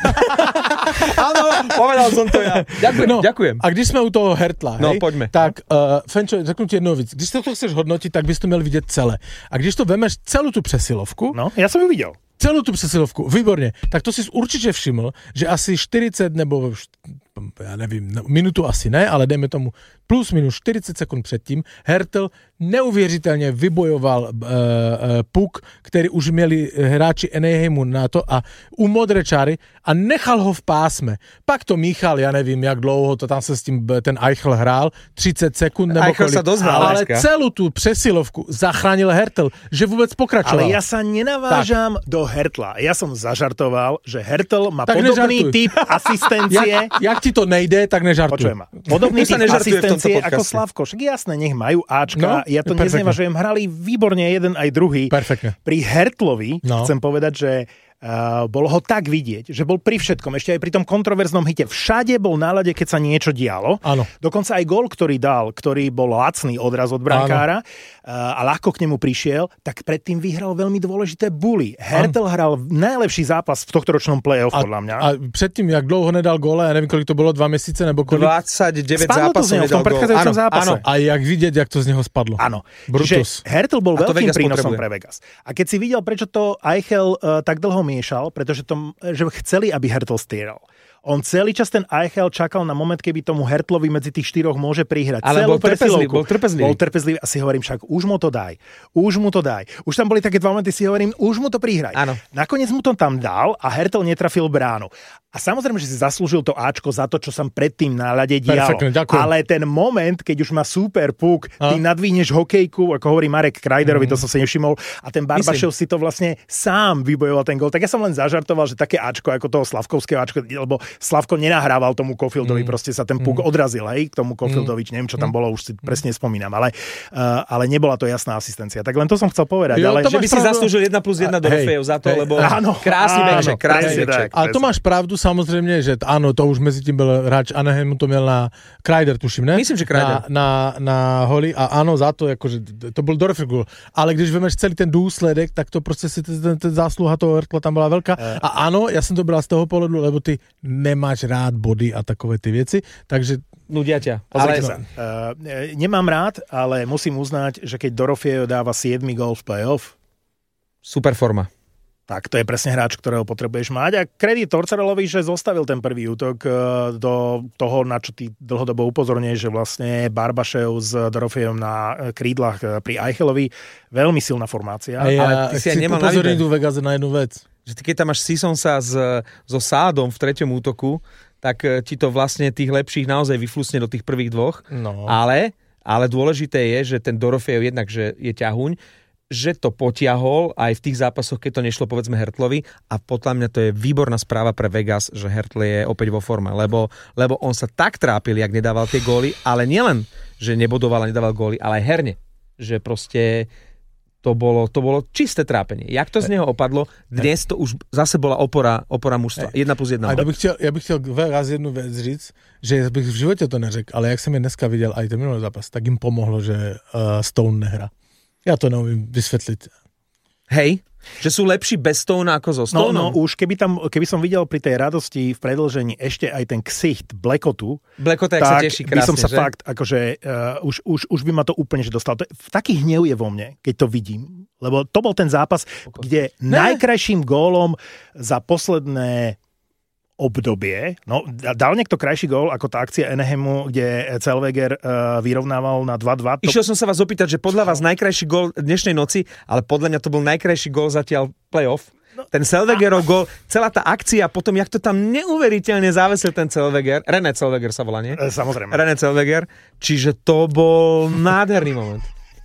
Áno, povedal som to ja. Ďakujem, no, ďakujem. A když sme u toho Hertla, no, hej, poďme. tak uh, Fenčo, řeknu ti jednu věc. Když to chceš hodnotiť, tak bys to měl vidět celé. A když to vemeš celú tú přesilovku... No, ja som ju videl. Celú tú přesilovku, výborne. Tak to si určite všiml, že asi štyridsať nebo... ja nevím, minutu asi ne, ale dejme tomu plus minus štyridsať sekúnd předtím, Hertl neuvěřitelně vybojoval uh, uh, puk, který už měli hráči Anaheimu na to a u modré čáry a nechal ho v pásme. Pak to míchal, ja nevím, jak dlouho to tam se s tím ten Eichel hrál, tridsať sekúnd nebo Eichel kolik. Sa dosť hral, ale dneska. Celú tú přesilovku zachránil Hertl, že vůbec pokračoval. Ale ja sa nenavážam tak. do Hertla. Ja som zažartoval, že Hertl má tak podobný nežartuj. typ asistencie. jak, jak ti to nejde, tak nežartuj. Počujem ma. Podobný typ asistencie ako Slavko. Však jasné, nech majú Ačka. No, ja to neznevažujem. Hrali výborne jeden aj druhý. Perfektne. Pri Hertlovi no. chcem povedať, že Uh, bolo ho tak vidieť, že bol pri všetkom, ešte aj pri tom kontroverznom hite. Všade bol na ľade, keď sa niečo dialo. Áno. Dokonca aj gól, ktorý dal, ktorý bol lacný odraz od brankára uh, a ľahko k nemu prišiel, tak predtým vyhral veľmi dôležité buly. Hertl Áno. hral najlepší zápas v tohtoročnom play-off, a, podľa mňa. A predtým, jak dlouho nedal góla, ja neviem, koľko to bolo, dva mesiace, nebo koľko? dvadsaťdeväť spadlo zápasov nedal gól. Áno, áno. A jak vidieť, jak to z neho spadlo. Áno. Brutus. Čiže Hertl bol veľkým prínosom potrebuje. pre Vegas. A keď si videl, prečo to Eichel uh, tak dlho miešal, pretože to, že chceli, aby Hertl strieľal. On celý čas ten Eichel čakal na moment, keby tomu Hertlovi medzi tých štyroch môže prihrať. Ale Celú bol trpezlivý, bol trpezlivý. Bol trpezlivý a si hovorím však, už mu to daj. Už mu to daj. Už tam boli také dva momenty, si hovorím, už mu to prihraj. Áno. Nakoniec mu to tam dal a Hertel netrafil bránu. A samozrejme, že si zaslúžil to áčko za to, čo sa predtým na ľade dialo. Ale ten moment, keď už má super puk, a? ty nadvíhneš hokejku, ako hovorí Marek Krajderovi, mm. to som si nevšimol, a ten Barbašov si to vlastne sám vybojoval ten gól. Tak ja som len zažartoval, že také áčko ako toho Slavkovského áčko, lebo Slavko nenahrával tomu Caulfieldovi, mm. proste sa ten puk mm. odrazil, hej, k tomu Caulfieldovi, mm. neviem, čo tam bolo, už si presne spomínam, ale, uh, ale nebola to jasná asistencia. Tak len to som chcel povedať. Jo, ale že by si zaslúžil jedna plus jedna do Orfejov za to, hej, lebo áno, krásny večer, krásny večer. Ale to máš pravdu, samozrejme, že áno, to už medzi tým bol hráč Anaheimu, to miel na Kreider, tuším, ne? Myslím, že Kreider. Na, na, na holi a áno, za to, akože, to bol Dorfer gól. Ale když vemeš celý ten důsledek, tak to proste si ten, ten zásluha toho Hertla tam bola veľká. Uh. A áno, ja som to bral z toho pohľadu, lebo ty nemáš rád body a takové tie veci, takže nudia ťa. Ale sa. Uh, nemám rád, ale musím uznať, že keď Dorofiejo dáva siedmy gól v play-off, super forma. Tak to je presne hráč, ktorého potrebuješ mať. A kredit Tortorelovi, že zostavil ten prvý útok do toho, na čo ty dlhodobo upozorňuješ, že vlastne Barbašev s Dorofejom na krídlach pri Eichelovi. Veľmi silná formácia. A ja ale ty si chci upozorniť u Vegas na jednu vec. Že ty, keď tam máš Sissonsa s, so Sádom v treťom útoku, tak ti to vlastne tých lepších naozaj vyflusne do tých prvých dvoch. No. Ale, ale dôležité je, že ten Dorofejev jednak, že je ťahuň, že to potiahol aj v tých zápasoch, keď to nešlo povedzme Hertlovi, a podľa mňa to je výborná správa pre Vegas, že Hertl je opäť vo forme, lebo, lebo on sa tak trápil, jak nedával tie góly, ale nielen, že nebodoval a nedával góly, ale aj herne, že proste to bolo, to bolo čisté trápenie. Jak to z neho opadlo, dnes to už zase bola opora, opora mužstva. Jedna plus jedna. Ja bych chtěl, ja bych chtěl raz jednu vec říct, že bych v živote to neřekl, ale jak jsem je dneska viděl aj ten minulý zápas, tak im pomohlo, že uh, Stone nehra. Ja to neumím vysvetliť. Hej, že sú lepší bez Stone ako so Stone. No, no už keby, tam, keby som videl pri tej radosti v predĺžení ešte aj ten ksicht Blackotu, Blackota, tak sa teší krásne, by som sa že? fakt, akože uh, už, už, už by ma to úplne že dostal. To je, taký hnev je vo mne, keď to vidím. Lebo to bol ten zápas, Pokoj. kde ne. najkrajším gólom za posledné obdobie. No, dal niekto krajší gól ako tá akcia Anaheimu, kde Zellweger uh, vyrovnával na dva dva. To... Išiel som sa vás opýtať, že podľa vás najkrajší gól dnešnej noci, ale podľa mňa to bol najkrajší gól zatiaľ playoff. No. Ten Zellwegerov gól, celá tá akcia, potom jak to tam neuveriteľne závesil ten Zellweger. René Zellweger sa volá, nie? E, samozrejme. René Zellweger. Čiže to bol nádherný moment.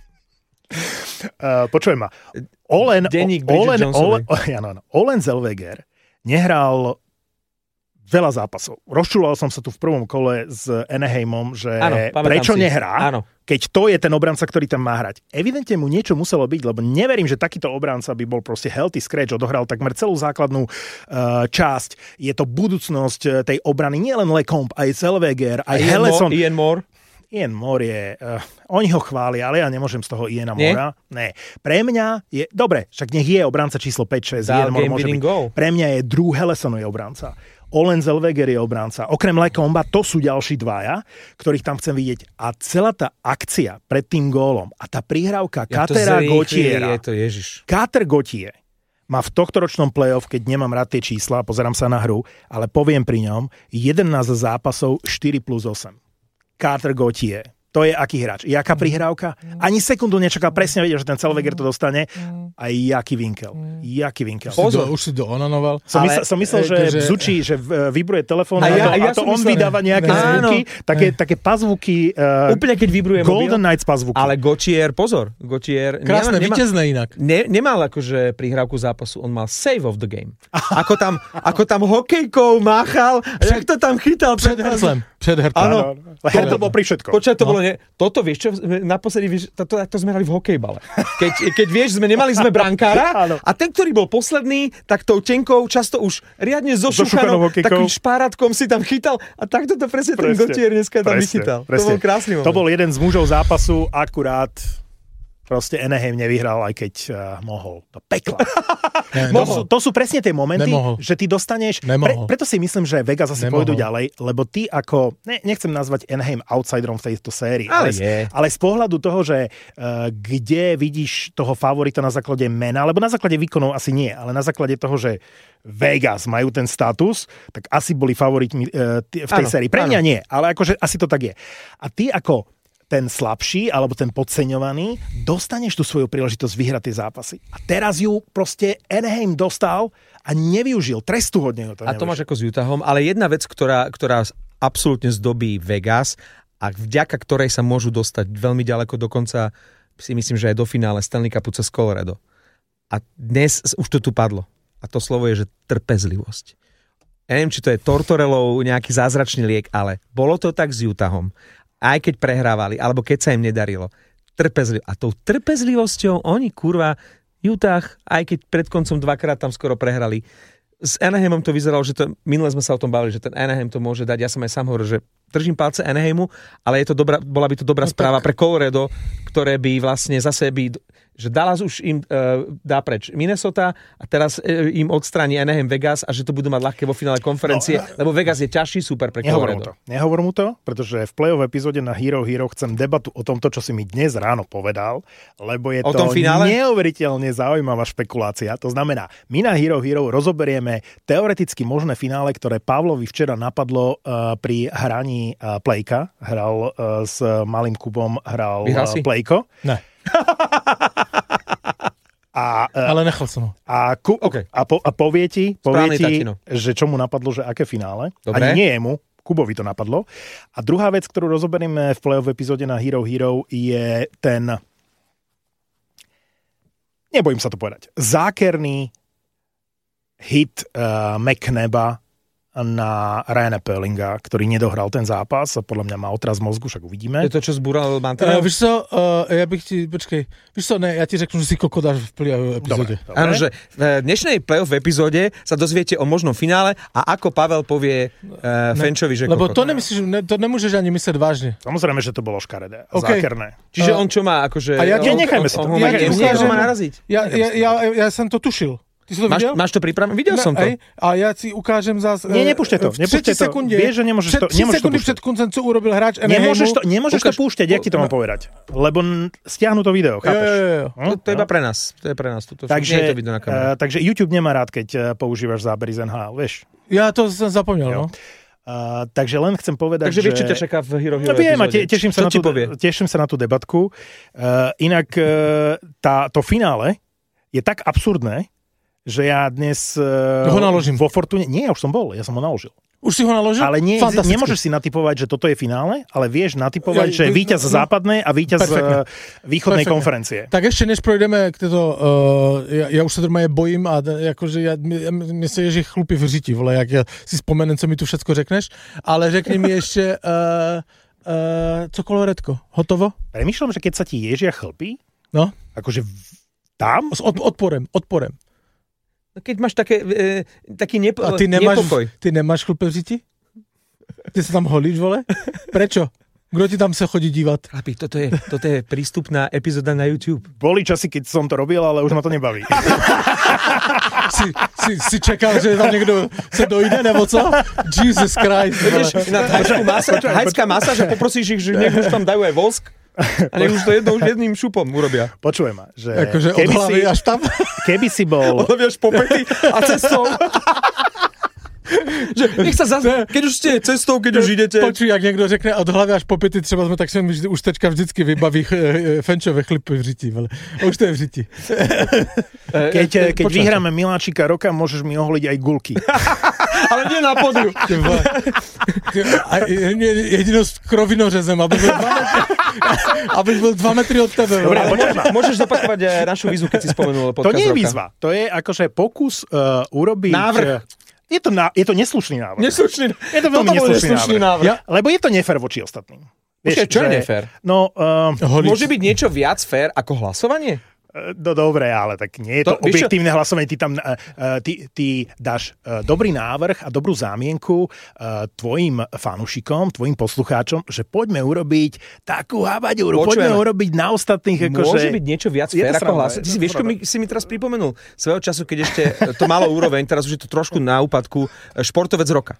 Uh, počujem ma. Olen, Denník Olen, Bridget Olen, Olen, Olen Zellweger nehral veľa zápasov. Rozčuloval som sa tu v prvom kole s Anaheimom, že áno, prečo si. nehrá, áno. keď to je ten obranca, ktorý tam má hrať. Evidentne mu niečo muselo byť, lebo neverím, že takýto obranca by bol proste healthy scratch, odohral takmer celú základnú uh, časť. Je to budúcnosť tej obrany, nielen Lecombe, aj Zellweger, aj Helleson. Ian Moore. Ian Moore je... Uh, oni ho chvália, ale ja nemôžem z toho Iana Moora. Ne. Pre mňa je... Dobre, však nech je obranca číslo päť šesť. Ian Moore môže byť. Goal. Pre mňa je Drew Helleson je obranca. Olen Zellweger je obranca. Okrem Lecomba, to sú ďalší dvaja, ktorých tam chcem vidieť. A celá tá akcia pred tým gólom a tá prihrávka ja Katera Gauthiera. Je to Ježiš. Kater Gauthier má v tohtoročnom play-off, keď nemám rád tie čísla, pozerám sa na hru, ale poviem pri ňom, jedenásť zápasov štyri plus osem. Kater Gauthier. To je aký hráč. Jaká prihrávka? Ani sekundu nečakal, presne vedel, že ten Zellweger to dostane. A jaký vinkel. Jaký vinkel. Pozor. Už si to onanoval. Som, ale, mysl, som myslel, že že bzučí, že vibruje telefón a, ja, a, a, ja a to on myslel, vydáva nejaké ne, zvuky, ne, také, ne. také pazvuky. Uh, Úplne keď vibruje Golden mobil. Knights pazvuky. Ale Gauthier, pozor. Gauthier krásne, nemá, víťazné inak. Ne, nemal akože prihrávku zápasu, on mal save of the game. Ako tam, ako tam hokejkou máchal, jak to tam chytal. Pred Hertlem. Pred Hertlem. Áno. Hertl bol pri všetkom. Počkaj, to bolo ne, toto vieš, čo naposledy, vieš, to, to, to sme hrali v hokejbale. Keď, keď vieš, sme nemali sme brankára a ten, ktorý bol posledný, tak tou tenkou, často už riadne zošúchanou, takým špárátkom si tam chytal a takto to presne, presne ten Gauthier dneska tam vychytal. To bol krásny moment. To bol jeden z mužov zápasu, akurát Proste Anaheim nevyhral, aj keď uh, mohol. To pekla. Ne, to, sú, to sú presne tie momenty, nemohol. Že ty dostaneš... Pre, preto si myslím, že Vegas asi nemohol. Pôjdu ďalej, lebo ty ako... Ne, nechcem nazvať Anaheim outsiderom v tejto sérii, ale, ale, ale z pohľadu toho, že uh, kde vidíš toho favorita na základe mena, alebo na základe výkonov asi nie, ale na základe toho, že Vegas majú ten status, tak asi boli favoritmi uh, t- v tej áno, sérii. Pre mňa áno. nie, ale akože asi to tak je. A ty ako ten slabší, alebo ten podceňovaný, dostaneš tú svoju príležitosť vyhrať tie zápasy. A teraz ju proste Anaheim dostal a nevyužil. Trestuhodne ho to A to máš ako s Utahom, ale jedna vec, ktorá, ktorá absolútne zdobí Vegas a vďaka ktorej sa môžu dostať veľmi ďaleko, dokonca si myslím, že aj do finále Stanley Cupu cez Colorado. A dnes už to tu padlo. A to slovo je, že trpezlivosť. Ja neviem, či to je Tortorellov nejaký zázračný liek, ale bolo to tak s Utahom. Aj keď prehrávali, alebo keď sa im nedarilo. Trpezlivo. A tou trpezlivosťou oni, kurva, Utah, aj keď pred koncom dvakrát tam skoro prehrali. S Anaheimom to vyzeralo, že to, minule sme sa o tom bavili, že ten Anaheim to môže dať. Ja som aj sám hovoril, že držím palce Anaheimu, ale je to dobrá, bola by to dobrá no správa tak. Pre Colorado, ktoré by vlastne zase by... že Dallas už im uh, dá preč Minnesota a teraz uh, im odstráni Anaheim Vegas a že to budú mať ľahké vo finále konferencie, no, lebo Vegas je ťažší super pre Colorado. Nehovor mu to. Nehovor mu to, pretože v play-off epizóde na Hero Hero chcem debatu o tomto, čo si mi dnes ráno povedal, lebo je o to finále? Neuveriteľne zaujímavá špekulácia. To znamená, my na Hero Hero rozoberieme teoreticky možné finále, ktoré Pavlovi včera napadlo uh, pri hraní uh, Playka. Hral uh, s malým Kubom, hral uh, Playko. Ne. A, ale nechal som ho. A, ku, okay. a, po, a povie ti, povie ti že čo mu napadlo, že aké finále. Dobre. Ani nie jemu, Kubovi to napadlo. A druhá vec, ktorú rozoberieme v play-off epizóde na Hero Hero, je ten, nebojím sa to povedať, zákerný hit uh, McNaba na Ryana Perlinga, ktorý nedohral ten zápas a podľa mňa má otraz mozgu, však uvidíme. Je to, čo zbúral Montreal? Uh, víš co, uh, ja bych ti, počkej, víš co, ne, ja ti řeknu, že si koko dáš v play-off epizóde. Dobre, dobre. Áno, že v dnešnej play-off epizóde sa dozviete o možnom finále a ako Pavel povie uh, Fenčovi, že lebo kokot. to nemyslíš, ne, to nemôžeš ani myslieť vážne. Samozrejme, že to bolo škaredé a okay. zákerné. Čiže uh, on čo má, akože... A ja, ja nechajme si to. Ja, ja, ja, ja, ja, ja som to tušil. Ty si to máš, videl? máš to pripravené? Videl no, som to. Aj, a ja si ukážem zás... Nie, nepúšťaj to. Nepúšťaj to. Sekunde, vieš, že nemôžeš to, nemôžeš sekundy to pred koncem, co urobil hráč Anaheimu. Nemôžeš to, nemôžeš Ukáž, to púšťať, jak ti to mám povedať. Lebo stiahnu to video, chápeš? Jo, jo, jo. Hm? To, to je iba pre nás. To je pre nás. Toto, takže, nie je to video na kameru. Uh, takže YouTube nemá rád, keď používaš zábery z en há el, vieš? Ja to som zapomněl, no. Uh, takže len chcem povedať, takže že... Takže vieš, čo ťa čaká v Hero Hero no, viem, a te, teším, sa na tú, teším sa na tú debatku. Uh, inak uh, tá, to finále je tak absurdné, že ja dnes uh, ho naložím. Vo Fortune... Nie, ja už som bol, ja som ho naložil. Už si ho naložil? Ale nie, nemôžeš si natypovať, že toto je finále, ale vieš natypovať, ja, že víťaz no, západnej a víťaz perfektne. Východnej perfektne. Konferencie. Tak ešte než projdeme k této, uh, ja, ja už sa normálne bojím a akože ja, mne sa ježí chlupy v řiti, vole, jak ja si spomenem, co mi tu všetko řekneš, ale řekni mi ešte uh, uh, co koloretko, hotovo? Premýšľam, že keď sa ti ježia chlpy, no? akože tam? S od, odporem, odporem. Keď máš také, e, taký nepo, a ty nemáš, nepokoj. Ty nemáš chlupy v řiti? Ty sa tam holíš, vole? Prečo? Kto ti tam sa chodí dívať? Chlapi, toto je, toto je prístupná epizóda na YouTube. Boli časy, keď som to robil, ale už ma to nebaví. si, si, si čekal, že tam niekto sa dojde, nebo co? Jesus Christ. Ideš na thajská masáž a poprosíš ich, že nech už tam dajú aj vosk. A nech už to jednou, jedným šupom urobia. Počuj ma, že... Akože od hlavy si, až tam? Keby si bol... Od hlavy až po pety a cestou. Že nech sa zase, keď už ste cestou, keď už idete... Počuj, jak niekto řekne od hlavy až po pety, třeba sme tak sem už tečka vždycky vybaví Fenčové chlipy v řiti. Vele. Už to je v řiti. Keď, keď vyhráme Miláčika roka, môžeš mi ohliť aj gulky. Ale nie na podiu. Jedinou s krovinořezem, aby byl dva metry, aby byl dva metry od tebe. Dobre, môžeš zopakovať našu výzvu, keď si spomenul podcast roka. To nie je výzva, to je akože pokus uh, urobiť... Návrh. Je to, na, je to neslušný návrh. Neslušný, je to veľmi neslušný, neslušný návrh. návrh. Ja, lebo je to nefér voči ostatným. Vieš, čo je nefér? No, uh, Môže byť niečo viac fér ako hlasovanie? No dobre, ale tak nie je to, to objektívne hlasovanie. Ty tam uh, ty, ty dáš uh, dobrý návrh a dobrú zámienku uh, tvojim fanúšikom, tvojim poslucháčom, že poďme urobiť takú habaďuru, poďme urobiť na ostatných. Ako Môže že... byť niečo viac fér ako hlas. Ty si vieš, mi, si mi teraz pripomenul svojho času, keď ešte to malo úroveň, teraz už je to trošku na úpadku, športovec roka.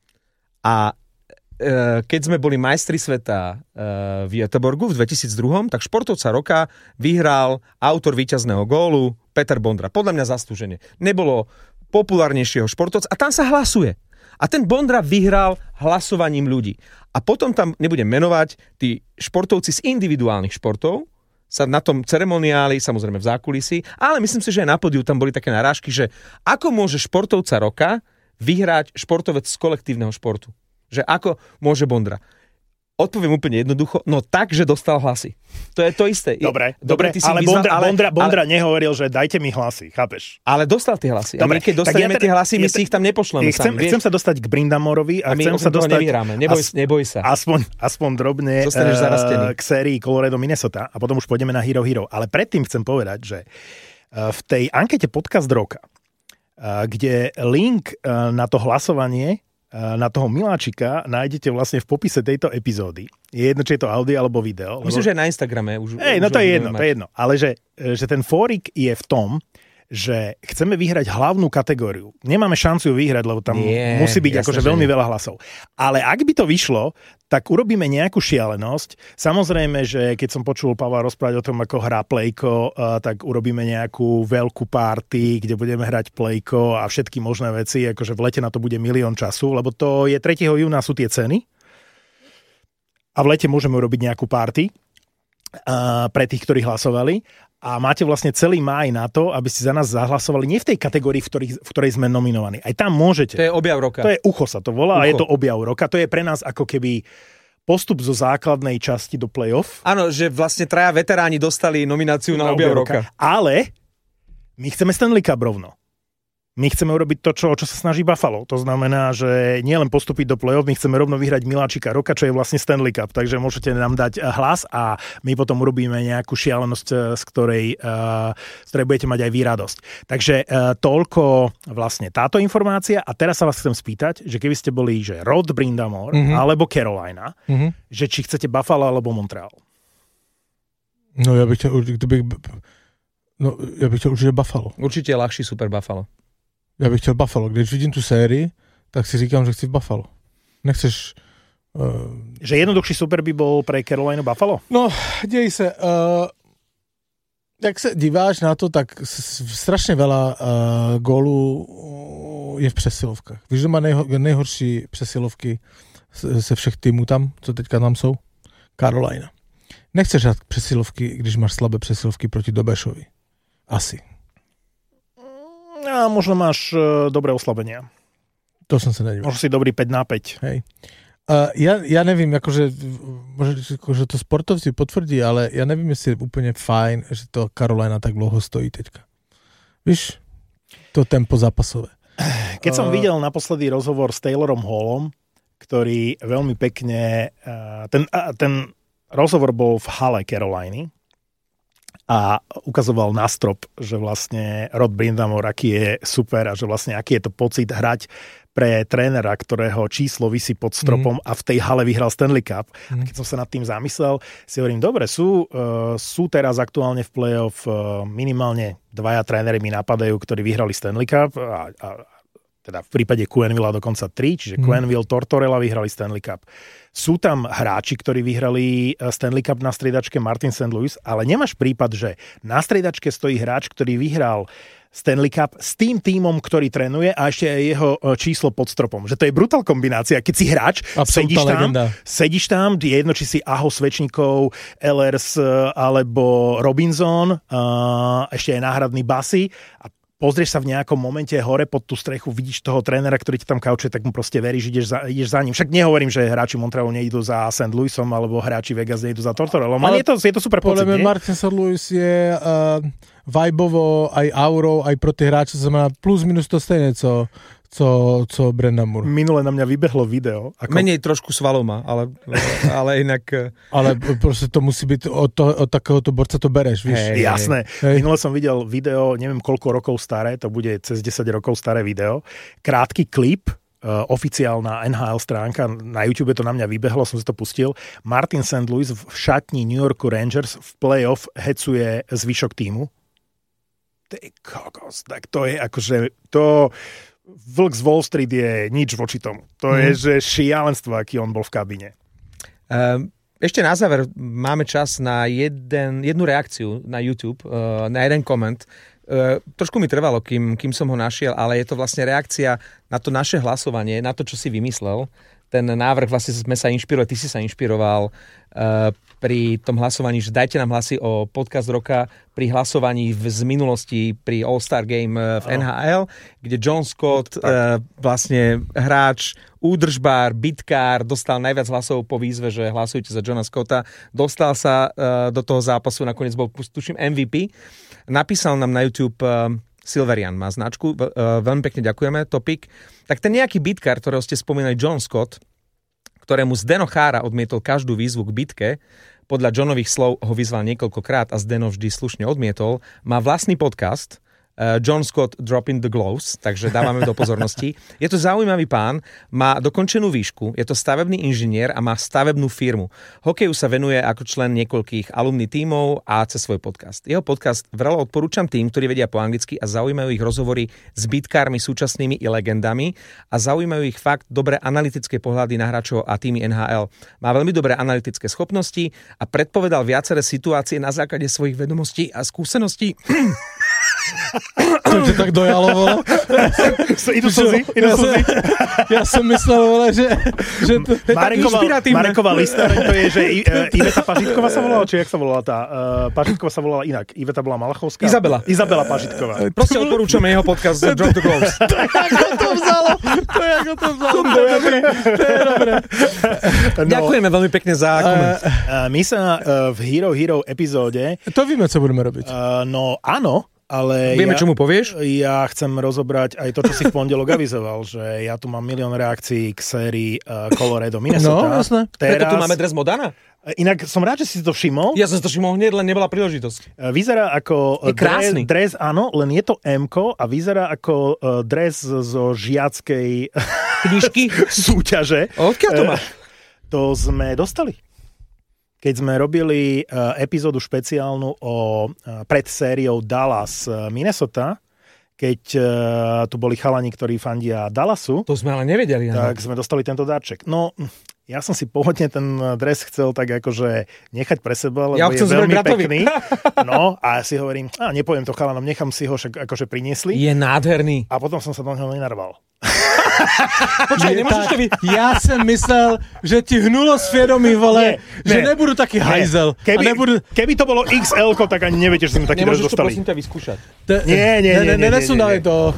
A keď sme boli majstri sveta v Göteborgu v dvetisícdva, tak športovca roka vyhral autor víťazného gólu Peter Bondra. Podľa mňa zaslúžene. Nebolo populárnejšieho športovca a tam sa hlasuje. A ten Bondra vyhral hlasovaním ľudí. A potom tam, nebudem menovať, tí športovci z individuálnych športov sa na tom ceremoniáli, samozrejme v zákulisí, ale myslím si, že aj na pódiu tam boli také narážky, že ako môže športovca roka vyhrať športovec z kolektívneho športu. Že ako môže Bondra? Odpoviem úplne jednoducho, no tak, že dostal hlasy. To je to isté. Dobre, dobre, ale, vyzval, Bondra, ale Bondra, Bondra ale, nehovoril, že dajte mi hlasy, chápeš? Ale dostal tie hlasy. Dobre, a my keď dostaneme ja tie hlasy, my ja si ich tam nepošleme chcem, sami. Chcem sa dostať k Brindamorovi a, a chcem sa dostať... nevyhráme, neboj, as, neboj sa. Aspoň, aspoň drobne uh, k sérii Colorado Minnesota a potom už pôjdeme na Hero Hero. Ale predtým chcem povedať, že uh, v tej ankete Podcast roka, uh, kde link uh, na to hlasovanie na toho Miláčika nájdete vlastne v popise tejto epizódy. Je jedno, či je to audio alebo video. Myslím, lebo... že aj na Instagrame. Už, Ej, už no to je jedno, mať. to je jedno. Ale že, že ten fórik je v tom, že chceme vyhrať hlavnú kategóriu. Nemáme šancu ju vyhrať, lebo tam Nie, musí byť akože veľmi nie. veľa hlasov. Ale ak by to vyšlo, tak urobíme nejakú šialenosť. Samozrejme, že keď som počul Pavla rozprávať o tom, ako hrá Playko, tak urobíme nejakú veľkú party, kde budeme hrať Playko a všetky možné veci. Akože v lete na to bude milión času, lebo to je tretieho júna sú tie ceny. A v lete môžeme urobiť nejakú party pre tých, ktorí hlasovali. A máte vlastne celý máj na to, aby ste za nás zahlasovali nie v tej kategórii, v, ktorých, v ktorej sme nominovaní. Aj tam môžete. To je objav roka. To je ucho sa to volá Ucho. A je to objav roka. To je pre nás ako keby postup zo základnej časti do play-off. Áno, že vlastne traja veteráni dostali nomináciu na, na objav roka. roka. Ale my chceme Stanley Cup rovno. My chceme urobiť to, čo, čo sa snaží Buffalo. To znamená, že nie len postúpiť do play-off, my chceme rovno vyhrať Miláčika roka, čo je vlastne Stanley Cup. Takže môžete nám dať hlas a my potom urobíme nejakú šialenosť, z ktorej, uh, z ktorej budete mať aj vy radosť. Takže uh, toľko vlastne táto informácia. A teraz sa vás chcem spýtať, že keby ste boli že Rod Brindamore mm-hmm. alebo Carolina, mm-hmm. že či chcete Buffalo alebo Montreal? No ja bych chcel, kdybych, no, ja bych chcel určite Buffalo. Určite ľahší super Buffalo. Já bych chtěl Buffalo. Když vidím tu sérii, tak si říkám, že chci v Buffalo. Nechceš... Uh... Že jednoduchší super by bol pre Carolina Buffalo? No, dej se. Uh, jak se díváš na to, tak strašně veľa uh, gólů je v přesilovkách. Víš, že má nejho, nejhorší přesilovky ze všech týmů tam, co teďka tam jsou? Carolina. Nechceš hrát přesilovky, když máš slabé přesilovky proti Dobešovi. Asi. A možno máš uh, dobré oslabenia. To som sa nedíval. Možno si dobrý päť na päť. Hej. Uh, ja, ja nevím, akože, akože to sportovci potvrdí, ale ja nevím, jestli je úplne fajn, že to Carolina tak dlouho stojí teďka. Víš? To tempo zápasové. Keď som uh, videl naposledy rozhovor s Taylorom Hallom, ktorý veľmi pekne... Uh, ten, uh, ten rozhovor bol v hale Caroliny, a ukazoval na strop, že vlastne Rod Brindamore, aký je super a že vlastne aký je to pocit hrať pre trénera, ktorého číslo visí pod stropom mm. a v tej hale vyhral Stanley Cup. Mm. A keď som sa nad tým zamyslel, si hovorím, dobre, sú, uh, sú teraz aktuálne v play-off uh, minimálne dvaja tréneri mi napadajú, ktorí vyhrali Stanley Cup a, a teda v prípade Quennevilla dokonca tri, čiže mm. Quenneville, Tortorella vyhrali Stanley Cup. Sú tam hráči, ktorí vyhrali Stanley Cup na striedačke Martin Saint Louis, ale nemáš prípad, že na striedačke stojí hráč, ktorý vyhral Stanley Cup s tým tímom, ktorý trénuje a ešte aj jeho číslo pod stropom. Že to je brutál kombinácia. Keď si hráč, sedíš tam, sedíš tam, je jedno, či si Aho Svečníkov, Ehlers alebo Robinson, ešte aj náhradný basy a pozrieš sa v nejakom momente hore pod tú strechu, vidíš toho trénera, ktorý ti tam kaučuje, tak mu proste veríš, ideš za, ideš za ním. Však nehovorím, že hráči Montrealu nejdú za Saint Louisom alebo hráči Vegas nejdú za Tortorellom, ale je to, je to super pocit, nie? Martin Saint Louis je uh, vibovo, aj aurou, aj pro ty hráče, to znamená plus minus to stejné, co, co, co Brandon Moore. Minule na mňa vybehlo video. Ako... Menej trošku svalov má, ale, ale inak... Ale proste to musí byť, od, toho, od takéhoto borca to bereš, víš? Hey, jasné. Hey. Minule som videl video, neviem koľko rokov staré, to bude cez desať rokov staré video. Krátky klip, uh, oficiálna en há el stránka, na YouTube to na mňa vybehlo, som si to pustil. Martin Saint Louis v šatni New Yorku Rangers v playoff hecuje zvyšok týmu. Ty kokos, tak to je akože, to... Vlk z Wall Street je nič voči tomu. To mm. je, že šialenstvo, aký on bol v kabíne. Um, ešte na záver máme čas na jeden, jednu reakciu na YouTube, uh, na jeden koment. Uh, trošku mi trvalo, kým, kým som ho našiel, ale je to vlastne reakcia na to naše hlasovanie, na to, čo si vymyslel. Ten návrh, vlastne sme sa inšpirovali, ty si sa inšpiroval uh, pri tom hlasovaní, že dajte nám hlasy o podcast roka pri hlasovaní v, z minulosti pri All-Star Game v en há el, kde John Scott, uh, vlastne hráč, údržbár, bitkár, dostal najviac hlasov po výzve, že hlasujte za Johna Scotta. Dostal sa uh, do toho zápasu, nakoniec bol, tuším, em ví pí. Napísal nám na YouTube... Uh, Silverian má značku, veľmi pekne ďakujeme, Topik. Tak ten nejaký bitkár, ktorého ste spomínali, John Scott, ktorému Zdeno Chára odmietol každú výzvu k bitke, podľa Johnových slov ho vyzval niekoľkokrát a Zdeno vždy slušne odmietol, má vlastný podcast, John Scott Dropping the Gloves, takže dávame do pozornosti. Je to zaujímavý pán, má dokončenú výšku, je to stavebný inžinier a má stavebnú firmu. Hokeju sa venuje ako člen niekoľkých alumní tímov a cez svoj podcast. Jeho podcast veľa odporúčam tým, ktorí vedia po anglicky a zaujímajú ich rozhovory s bitkármi súčasnými i legendami a zaujímajú ich fakt dobré analytické pohľady na hráčov a týmy en há el. Má veľmi dobré analytické schopnosti a predpovedal viaceré situácie na základe svojich vedomostí a skúseností. To ťa tak dojalo, vole. Idú slzy, idú slzy. Ja som myslel, vole, že, že to je tak inšpiratívne. Mareková listáreň, to je, že uh, Iveta Pažitková sa volala, či jak sa volala tá? Uh, Pažitková sa volala inak. Iveta bola Malachovská. Izabela. Izabela Pažitková. Proste odporúčame jeho podcast Drop the Gloves. To je, ako to vzalo. To je, ako to vzalo. To je dobré. To je dobré. No, ďakujeme veľmi pekne za koment. Uh, my sa uh, v Hero Hero epizóde... To vieme, co budeme robiť. Uh, no, áno. Ale vieme, ja, čo mu povieš? Ja chcem rozobrať aj to, čo si v pondelok avizoval, že ja tu mám milión reakcií k sérii uh, Colorado Minnesota. No, jasné. Teraz... Preto tu máme dres Modana? Inak som rád, že si to všimol. Ja som si to všimol hneď, len nebola príležitosť. Vyzerá ako dres, dres, áno, len je to M-ko a vyzerá ako dres zo žiackej knižky súťaže. Odkiaľ to máš? To sme dostali. Keď sme robili uh, epizódu špeciálnu o, uh, pred sériou Dallas Minnesota, keď uh, tu boli chalani, ktorí fandia Dallasu. To sme ale nevedeli. Tak sme dostali tento darček. No, ja som si pôvodne ten dres chcel tak akože nechať pre seba, lebo ja je veľmi pekný. No, a ja si hovorím, a nepoviem to chalanom, nechám si ho, však akože priniesli. Je nádherný. A potom som sa do neho nenarval. Počkaj, nemôžeš to byť... Ja som myslel, že ti hnulo sviadomí, vole, nie, že nie. Nebudú taký hajzel. Keby, nebudú... keby to bolo iks el-ko, tak ani neviete, že sme taký dres dostali. Nemôžeš to prosím ťa vyskúšať. Nie, nie, nie. Nesúdali to.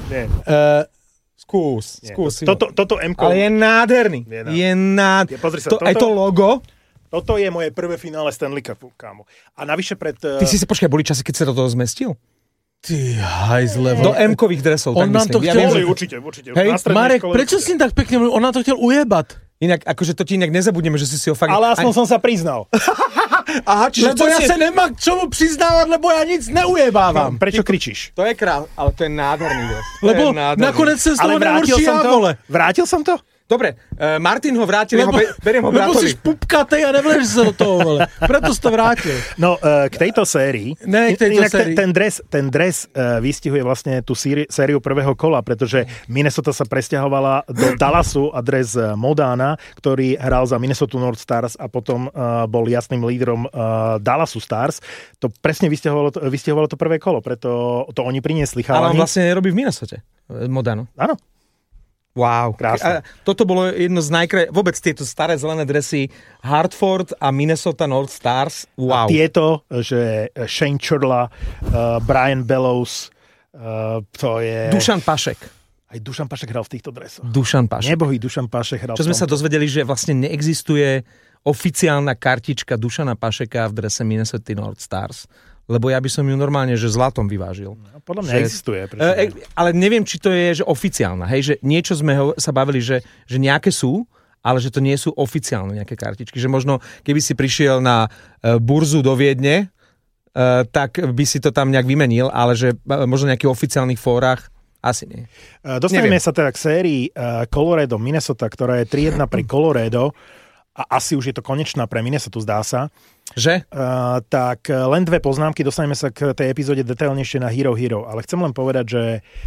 Skús, skús. Toto, toto M-ko... Ale je nádherný. Je nádherný. Pozri sa, to, aj to logo... Toto je moje prvé finále Stanley Cupu, kámo. A navyše pred... Ty si si, počkaj, boli časy, keď sa do toho zmestil? Ty hajzle. Do M-kových dresov, on tak nám myslím. to chcel... Ja viem, určite, určite. Hej, Marek, prečo si tak pekne mluvil? On nám to chcel ujebať. Inak, akože to ti inak nezabudneme, že si si ho fakt... Ale aspoň som sa priznal. Aha, čiže lebo ja si... sa nemám k čomu priznávať, lebo ja nic neujebávam. No, prečo kričíš? To je král, ale to je nádherný dres. Lebo nakoniec sa z toho neurčí ja, vole. Vrátil som to? Dobre, uh, Martin ho vrátil, lebo, ho be, beriem ho bratovi. Lebo si špupkatej a nevleš sa do toho, vole. Preto si to vrátil. No, uh, k tejto sérii, ne, k tejto sérii. Ten, ten dres, ten dres uh, vystihuje vlastne tú séri, sériu prvého kola, pretože Minnesota sa presťahovala do Dallasu a dres Modana, ktorý hral za Minnesota North Stars a potom uh, bol jasným lídrom uh, Dallasu Stars. To presne vystihovalo to, vystihovalo to prvé kolo, preto to oni priniesli chalani. Ale on vlastne robí v Minnesote, Modano. Áno. Wow. Krásne. A toto bolo jedno z najkraj... Vôbec tieto staré zelené dresy Hartford a Minnesota North Stars. Wow. A tieto, že Shane Churla, uh, Brian Bellows, uh, to je... Dušan Pašek. Aj Dušan Pašek hral v týchto dresoch. Dušan Pašek. Nebohý Dušan Pašek hral. Čo sme sa dozvedeli, že vlastne neexistuje oficiálna kartička Dušana Pašeka v drese Minnesota North Stars. lebo ja by som ju normálne, že zlatom vyvážil. No, podľa mňa že, existuje. E, ale neviem, či to je že oficiálna. Hej, že niečo sme ho, sa bavili, že, že nejaké sú, ale že to nie sú oficiálne nejaké kartičky. Že možno, keby si prišiel na e, burzu do Viedne, e, tak by si to tam nejak vymenil, ale že e, možno nejakých oficiálnych fórach asi nie. Dostaneme Neviem. sa teda k sérii uh, Colorado Minnesota, ktorá je tri jedna pre Colorado a asi už je to konečná pre Minnesota, zdá sa. Že? Uh, tak len dve poznámky, dostaneme sa k tej epizóde detailnejšie na Hero Hero, ale chcem len povedať, že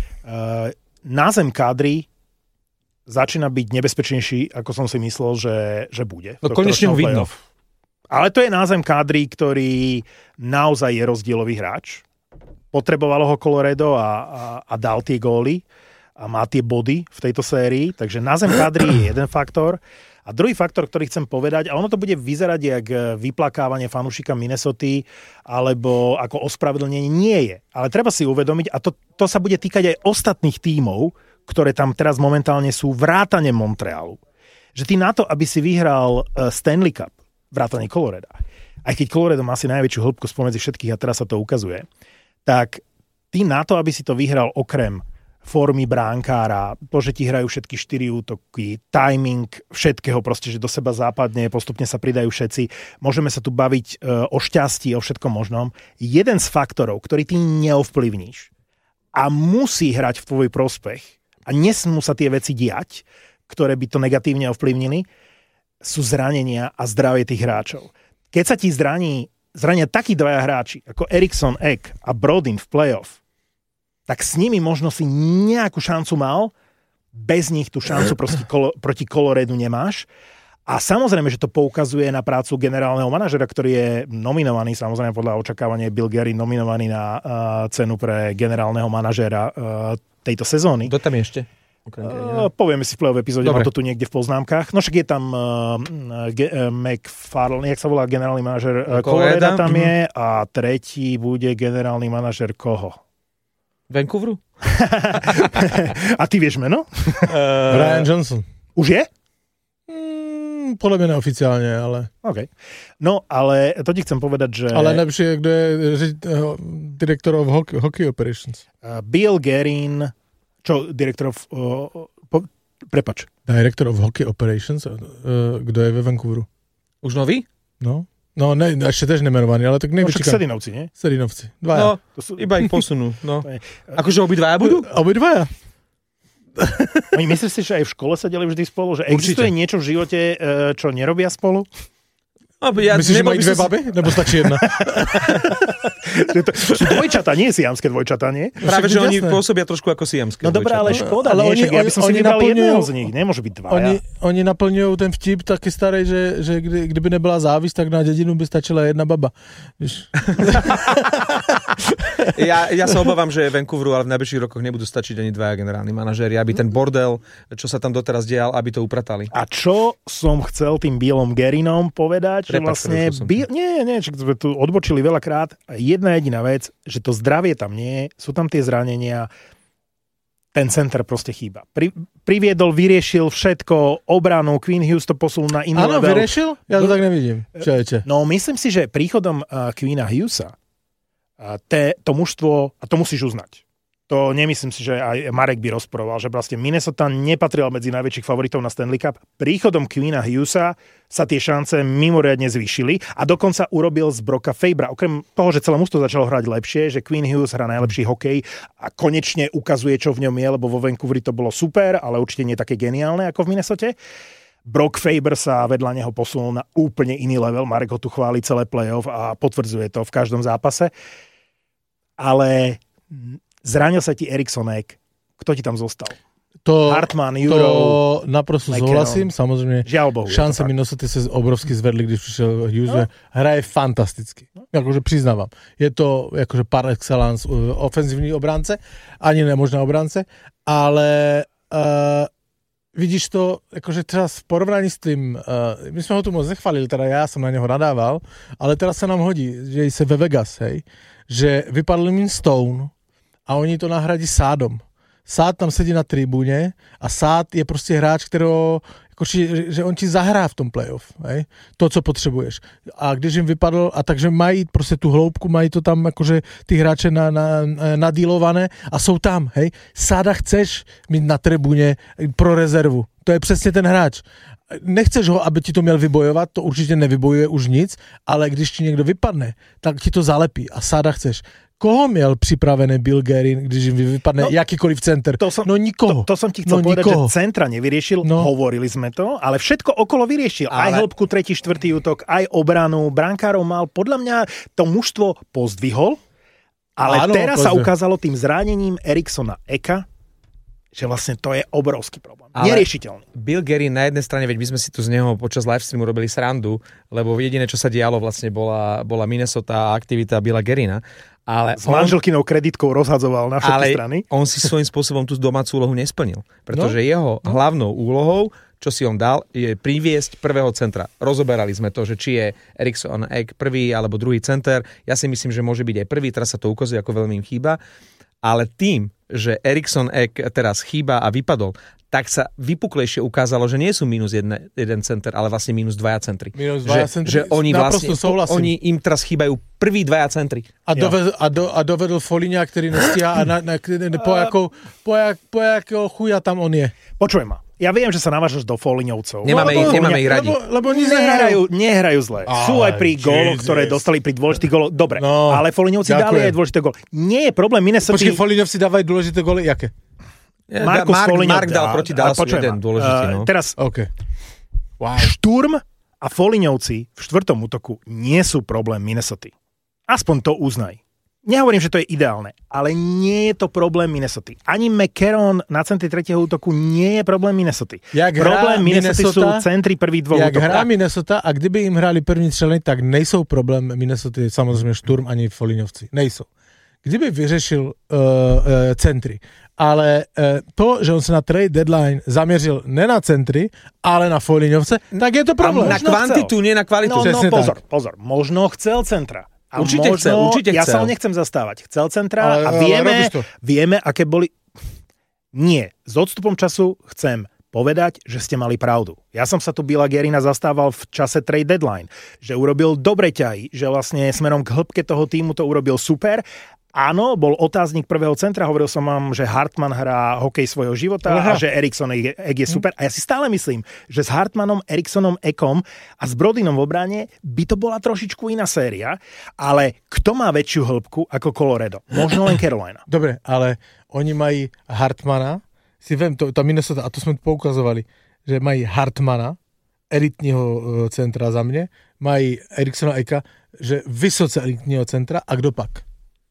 uh, názem kádry začína byť nebezpečnejší, ako som si myslel, že, že bude. No konečne ho vidno. Ale to je názem kádry, ktorý naozaj je rozdielový hráč. Potrebovalo ho Colorado a, a, a dal tie góly a má tie body v tejto sérii, takže názem kádry je jeden faktor. A druhý faktor, ktorý chcem povedať, a ono to bude vyzerať jak vyplakávanie fanúšika Minnesoty alebo ako ospravedlnenie, nie je. Ale treba si uvedomiť, a to, to sa bude týkať aj ostatných tímov, ktoré tam teraz momentálne sú, vrátane Montrealu. Že ty na to, aby si vyhral Stanley Cup, vrátane Colorado, aj keď Colorado má asi najväčšiu hĺbku spomedzi všetkých a teraz sa to ukazuje, tak ty na to, aby si to vyhral okrem formy bránkára, to, že ti hrajú všetky štyri útoky, timing všetkého, proste, že do seba západne, postupne sa pridajú všetci. Môžeme sa tu baviť e, o šťastí, o všetkom možnom. Jeden z faktorov, ktorý ty neovplyvníš a musí hrať v tvoj prospech a nesmú sa tie veci diať, ktoré by to negatívne ovplyvnili, sú zranenia a zdravie tých hráčov. Keď sa ti zraní zrania takí dvaja hráči, ako Eriksson, Ek a Brodin v playoff, tak s nimi možno si nejakú šancu mal, bez nich tú šancu proti, kolo, proti Coloradu nemáš. A samozrejme, že to poukazuje na prácu generálneho manažera, ktorý je nominovaný, samozrejme podľa očakávania Bill Guerin nominovaný na uh, cenu pre generálneho manažera uh, tejto sezóny. Kto tam je ešte? Uh, povieme si v play-off epizóde, mám to tu niekde v poznámkach. No však je tam uh, Ge- uh, McFarlane, jak sa volá generálny manažer uh, Colorado tam je a tretí bude generálny manažer koho? Vancouveru? A ty vieš meno? Uh, Ryan Johnson. Už je? Mm, podľa mňa neoficiálne, ale... OK. No, ale to ti chcem povedať, že... Ale najlepšie, kto je direktor of hockey, hockey operations. Uh, Bill Guerin... Čo, direktor of... Uh, po, prepač. Director of Hockey Operations, uh, kto je ve Vancouveru. Už nový? No. No, ne, ešte tež nemenovaný, ale tak neviem. No však Sedinovci, nie? Sedinovci. Dvaja. No, to sú... iba ich posunú. No. Akože obidvaja budú? Obidvaja. Oni myslíš si, že aj v škole sedeli vždy spolu? Že existuje Určite. Niečo v živote, čo nerobia spolu? Ja, myslíš, že majú dve baby? Nebo stačí jedna? to, to sú dvojčatá, nie siamské dvojčatá, nie? Práve, že oni pôsobia trošku ako siamské No dobré, ale škoda, ale nie, oni, ja by som si vybral jedného z nich, nemôže byť dvaja. Oni, oni naplňujú ten vtip taký starej, že, že kdy, kdyby nebyla závisť, tak na dedinu by stačila jedna baba. ja, ja sa obávam, že Vancouveru, ale v najbližších rokoch nebudú stačiť ani dvaja generálni manažéri, aby ten bordel, čo sa tam doteraz dial, aby to upratali. A čo som chcel tým Billom Guerinom povedať? Že vlastne, by, nie, nie, že sme tu odbočili veľakrát. Jedna jediná vec, že to zdravie tam nie je, sú tam tie zranenia, ten center proste chýba. Pri, priviedol, vyriešil všetko, obranu, Quinn Hughes to posunul na iný Áno, level. vyriešil? Ja to tak nevidím. Čajete. No, myslím si, že príchodom uh, Quinna Hughesa uh, te, to mužstvo, a to musíš uznať, to nemyslím si, že aj Marek by rozporoval, že vlastne Minnesota nepatrila medzi najväčších favoritov na Stanley Cup. Príchodom Quinna Hughesa sa tie šance mimoriadne zvýšili a dokonca urobil z Brocka Fabra. Okrem toho, že celé mužstvo začalo hrať lepšie, že Quinn Hughes hrá najlepší hokej a konečne ukazuje, čo v ňom je, lebo vo Vancouveri to bolo super, ale určite nie také geniálne ako v Minnesote. Brock Faber sa vedľa neho posunul na úplne iný level. Marek ho tu chváli celé playoff a potvrdzuje to v každom zápase. Ale zranil sa ti Erikssonek. Kto ti tam zostal? To, Hartman, Jurov, to naprosto súhlasím, samozrejme. Žiaľ Bohu. Šance Minnesota sa obrovsky zvedli, když prišiel Hughes. No. Hraje fantasticky. No. Akože priznávam. Je to akože par excellence ofenzívny obránce, ani nemožná obránce, ale uh, vidíš to, akože teraz v porovnaní s tým, uh, my sme ho tu moc nechválili, teda ja som na neho nadával, ale teraz sa nám hodí, že sa ve Vegas, hej, že vypadl im Stone, a oni to nahradí Sádom. Sád tam sedí na tribúne a Sád je prostě hráč, kterého jako, že on ti zahrá v tom playoff, hej? To, co potřebuješ. A když jim vypadl, a takže mají prostě tu hloubku, mají to tam jakože ty hráče na, na, nadílované a jsou tam, hej? Sáda chceš mít na tribúne pro rezervu. To je přesně ten hráč. Nechceš ho, aby ti to měl vybojovat, to určitě nevybojuje už nic, ale když ti někdo vypadne, tak ti to zalepí a Sáda chceš. Koho měl připravený Bill Guerin, když jim vypadne no, jakýkoliv center? To som, no nikoho. To, to som ti chcel no, povedať, nikoho. že centra nevyriešil, no. Hovorili sme to, ale všetko okolo vyriešil. Ale... Aj hĺbku, tretí, štvrtý útok, aj obranu, brankárov mal. Podľa mňa to mužstvo pozdvihol, ale áno, teraz pozdvih. Sa ukázalo tým zranením Eriksona Eka, že vlastne to je obrovský problém. Ale neriešiteľný. Bill Guerin na jednej strane, veď my sme si tu z neho počas livestreamu robili srandu, lebo jediné, čo sa dialo, vlastne bola, bola Minnesota a aktivita Billa Guerina. Ale s manželkynou kreditkou rozhadzoval na všetky ale strany. On si svojím spôsobom tú domácu úlohu nesplnil. Pretože no? jeho hlavnou úlohou, čo si on dal, je priviesť prvého centra. Rozoberali sme to, že či je Eriksson Ek prvý alebo druhý center. Ja si myslím, že môže byť aj prvý, teraz sa to ukazuje, ako veľmi im chýba. Ale tým, že Eriksson Ek teraz chýba a vypadol, tak sa vypuklejšie ukázalo, že nie sú minus jedne, jeden center, ale vlastne minus dvaja centri. Minus dvaja že, centri, že oni vlastne, souhlasím. oni im teraz chýbajú prví dvaja centri. A, doved, a, do, a dovedl Foligna, ktorý nestíha a na, na, na, po, jakou, po, jak, po jakého chuja tam on je. Počuj ma. Ja viem, že sa navážaš do Foliňovcov. Nemáme, ich, nemáme ich radi. Lebo, lebo nehrajú, nehrajú zle. Ale sú aj pri góloch, ktoré dostali pri dôležitých góloch. Dobre, no, ale Foliňovci ďakujem. Dali aj dôležité góly. Nie je problém Minnesota. Počkej, Foliňovci dávajú dôležité góly, jaké? Markus Mark, Foligno Mark dal proti Dallasu jeden dôležitý. No. Uh, teraz okay. wow. Šturm a Foliňovci v štvrtom útoku nie sú problém Minnesota. Aspoň to uznaj. Nehovorím, že to je ideálne, ale nie je to problém Minnesota. Ani McCarron na centri tretieho útoku nie je problém Minnesota. Jak problém Minnesota sú Minnesota, centri prvých dvoch jak útokov. Jak hrá Minnesota a kdyby im hrali první střelení, tak nejsou problém Minnesota, samozřejmě Šturm ani Foliňovci. Nejsou. Kdyby vyřešil uh, uh, centry, ale uh, to, že on se na trade deadline zaměřil ne na centry, ale na Foliňovce, tak je to problém. Na kvantitu, nie na kvalitu. No, no pozor, tak. pozor, možno chcel centra. A určite možno, chcel, určite ja chcel. sa ho nechcem zastávať. Chcel centra ale, a vieme, ale vieme, aké boli... Nie, s odstupom času chcem povedať, že ste mali pravdu. Ja som sa tu Billa Guerina zastával v čase trade deadline, že urobil dobre ťahy, že vlastne smerom k hĺbke toho týmu to urobil super. Áno, bol otáznik prvého centra, hovoril som vám, že Hartman hrá hokej svojho života Aha. a že Eriksson Ek je super. A ja si stále myslím, že s Hartmanom, Erikssonom, Ekom a s Brodynom v obrane by to bola trošičku iná séria, ale kto má väčšiu hĺbku ako Colorado? Možno len Carolina. Dobre, ale oni mají Hartmana, si viem, to, tá Minnesota, a to sme poukazovali, že mají Hartmana, elitního centra za mne, mají Erikssona Eka, že vysoce elitního centra, a kdo pak?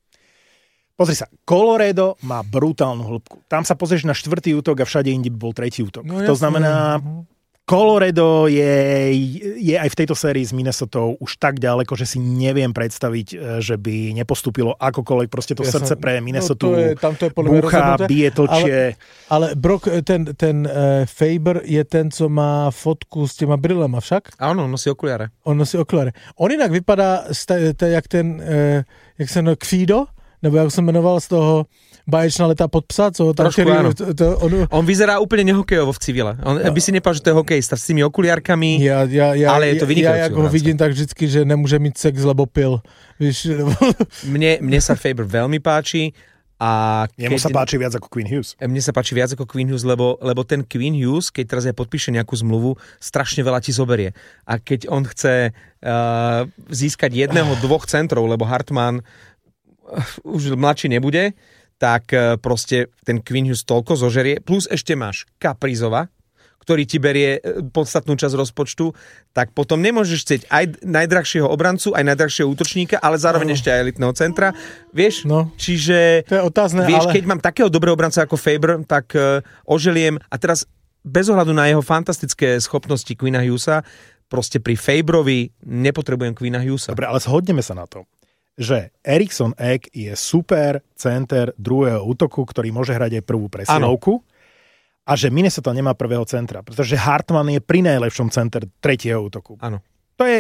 Pozri sa, Colorado má brutálnu hĺbku. Tam sa pozrieš na štvrtý útok a všade inde by bol tretí útok. No, to znamená, Colorado je, je aj v tejto sérii s Minnesotou už tak ďaleko, že si neviem predstaviť, že by nepostúpilo akokoľvek. Proste to ja srdce som, pre Minnesotu no to je, tam to je búcha, bije, tlčie. Ale, ale Brock, ten, ten uh, Faber je ten, co má fotku s těma brillema však? Áno, on nosí okuliare. On nosí okuliare. On inak vypadá st- t- jak ten, uh, jak sa no, Kfido, nebo jak som menoval z toho baječná letá pod psa, co tam, Trošku, áno. To, to, on... on vyzerá úplne nehokejovo v civile. On no. by si nepovedal, že to je hokejista s tými okuliarkami, ja, ja, ja, ale je to vynikajúci. Ja, ja ho vidím tak vždycky, že nemôže mít sex, lebo pil. Víš? mne, mne sa Faber veľmi páči. A Jemu sa páči viac ako Quinn Hughes. Mne sa páči viac ako Quinn Hughes, lebo, lebo ten Quinn Hughes, keď teraz aj podpíše nejakú zmluvu, strašne veľa ti zoberie. A keď on chce uh, získať jedného, dvoch centrov, lebo Hartman už mladší nebude, tak proste ten Quinn Hughes toľko zožerie, plus ešte máš Kaprizova, ktorý ti berie podstatnú časť rozpočtu, tak potom nemôžeš chcieť aj najdrahšieho obrancu, aj najdrahšieho útočníka, ale zároveň no. ešte aj elitného centra. Vieš? No. Čiže to je otázne, vieš, ale... keď mám takého dobrého obranca ako Faber, tak uh, oželiem. A teraz bez ohľadu na jeho fantastické schopnosti Quinna Hughesa, proste pri Faberovi nepotrebujem Quinna Hughesa. Dobre, ale zhodneme sa na to, že Eriksson Ek je super center druhého útoku, ktorý môže hrať aj prvú presilovku. Ano. A že Minnesota nemá prvého centra, pretože Hartman je pri najlepšom center tretieho útoku. Áno. To je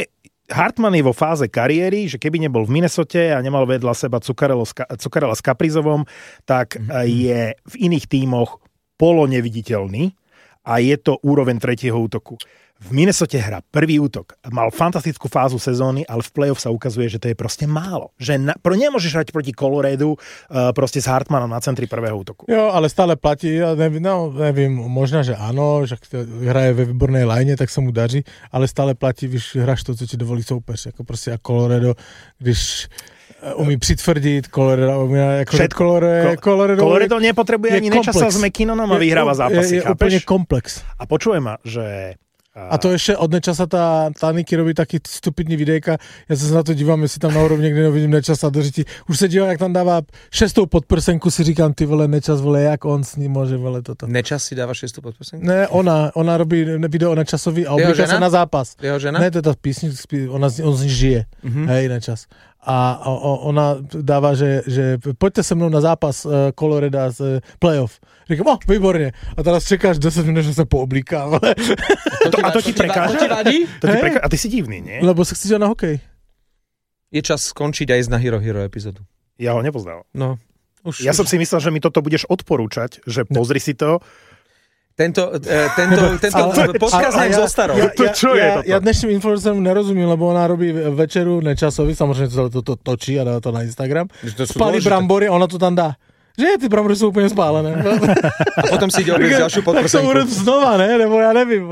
Hartman je vo fáze kariéry, že keby nebol v Minnesote a nemal vedľa seba Zuccarello s Caprizovom, tak mm-hmm. je v iných tímoch polo neviditeľný a je to úroveň tretieho útoku. V Minnesote hrá prvý útok. Mal fantastickú fázu sezóny, ale v play-off sa ukazuje, že to je proste málo. Že na, pro, nemôžeš hrať proti Coloredu uh, proste s Hartmanom na centri prvého útoku. Jo, ale stále platí, ja nevím, no, nevím, možná, že áno, že hraje ve výbornej line, tak sa mu daří, ale stále platí, když hráš to, co ti dovolí soupeř. Jako prostě a Colorado, když umí přitvrdit, Colorado umí jako všetko. Colorado, Colorado, Colorado nepotrebuje ani nečasa s McKinnonom a vyhráva zápasy. Je, je, je úplne komplex. A počujem ma, že A to ještě od Nečasa ta, ta Niky robí taky stupidní videjka. Já se na to dívám, jestli tam nahoru někde nevidím Nečasa do řiti. Už se dívám, jak tam dává šestou podprsenku, si říkám, ty vole, Nečas, vole, jak on s ním může, vole, toto. Nečas si dává šestou podprsenku? Ne, ona, ona robí video o Nečasovi a oblíká se na zápas. Jeho žena? Ne, to je ta písnička, ona, on z ní žije. Mm-hmm. Hej, Nečas. A ona dává, že, že pojďte se mnou na zápas uh, Coloreda z uh, playoff. Říkám, o, výborně. A teraz čekáš deset minut, že se pooblíká. A to, a to ti prekáža? To ti vadí? To ti prekáža? A ty si divný, nie? Lebo sa chci na hokej. Je čas skončiť aj na Hero Hero epizódu. Ja ho nepoznal. No. Už, ja už. som si myslel, že mi toto budeš odporúčať, že pozri si to. Tento, uh, tento, tento podcast nem zostarol. Ja, to, čo ja, je toto? ja dnešným influencerom nerozumím, lebo ona robí večeru Nečasovi, samozrejme to, to, to točí a dá to na Instagram. Spálí brambory, ona to tam dá. Že ty brambory sú úplne spálené. A potom si ide obliecť ďalšiu podprsenku. Tak to budem znova, ne? Nebo ja nevím.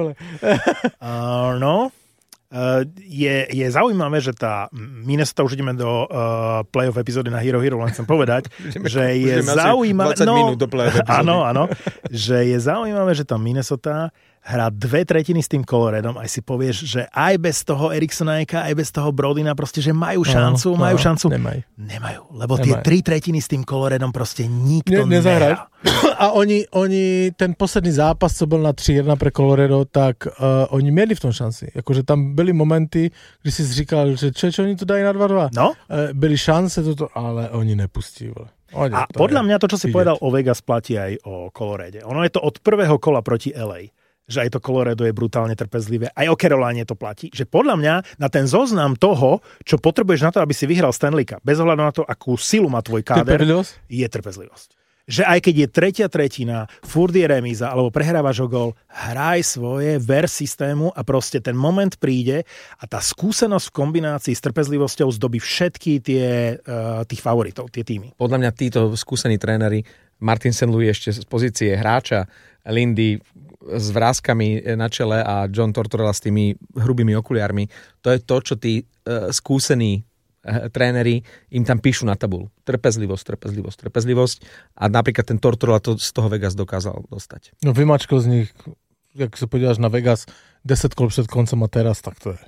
Uh, no, uh, je, je zaujímavé, že tá Minnesota, už ideme do uh, playoff epizódy na Hero Hero, len chcem povedať, že je zaujímavé... dvadsať minút do playoff epizódy. Áno, áno. Že je zaujímavé, že tá Minnesota hrá dve tretiny s tým Coloredom, aj si povieš, že aj bez toho Eriksona Eka, aj bez toho Brodina, proste, že majú šancu, no, majú no, šancu. Nemajú. Nemajú, lebo Nemajú. tie tri tretiny s tým Coloredom proste nikto ne, nehrá. A oni, oni, ten posledný zápas, co byl na tři jedna pre Colorado, tak uh, oni měli v tom šanci. Jakože tam byly momenty, kdy si říkal, že čo, čo oni to dají na dva dva. No? Uh, byly šance, toto, ale oni nepustí. Oni, a podľa mňa to, čo si povedal o Vegas, platí aj o Colorade. Ono je to od prvého kola proti el ej. Že aj to Colorado je brutálne trpezlivé. Aj o Caroline to platí. Že podľa mňa na ten zoznam toho, čo potrebuješ na to, aby si vyhral Stanley Cup, bez ohľadu na to, akú silu má tvoj káder, je trpezlivosť. Že aj keď je tretia tretina, furt je remíza, alebo prehrávaš o gól, hraj svoje, ver systému a proste ten moment príde a tá skúsenosť v kombinácii s trpezlivosťou zdobí všetky tie, uh, tých favoritov, tie týmy. Podľa mňa títo skúsení tréneri, Martin Saint Louis ešte z pozície hráča, Lindy s vrázkami na čele a John Tortorella s tými hrubými okuliarmi. To je to, čo tí uh, skúsení uh, tréneri im tam píšu na tabulu. Trpezlivosť, trpezlivosť, trpezlivosť. A napríklad ten Tortorella to z toho Vegas dokázal dostať. No vymačkal z nich, jak sa podívaš na Vegas, desať kol před koncom a teraz, tak to je.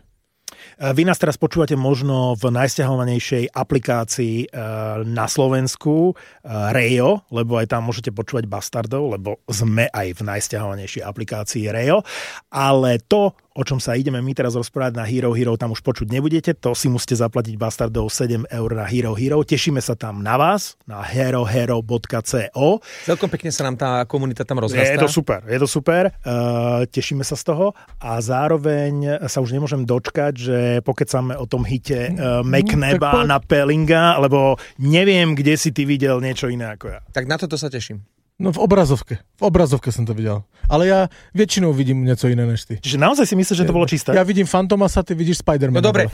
Vy nás teraz počúvate možno v najsťahovanejšej aplikácii na Slovensku Rejo, lebo aj tam môžete počúvať Bastardov, lebo sme aj v najsťahovanejšej aplikácii Rejo. Ale to, o čom sa ideme my teraz rozprávať na Hero Hero, tam už počuť nebudete. To si musíte zaplatiť Bastardov sedem eur na Hero Hero. Tešíme sa tam na vás, na hero hero bodka co. Celkom pekne sa nám tá komunita tam rozrastá. Je to super, je to super. Uh, tešíme sa z toho a zároveň sa už nemôžem dočkať, že pokecáme o tom hite uh, McNaba na Pellinga, lebo neviem, kde si ty videl niečo iné ako ja. Tak na toto sa teším. No v obrazovke. V obrazovke som to videl. Ale ja väčšinou vidím niečo iné než ty. Čiže naozaj si myslíš, že to bolo čisté? Ja vidím Fantomasa, ty vidíš Spider-Man. No dobre,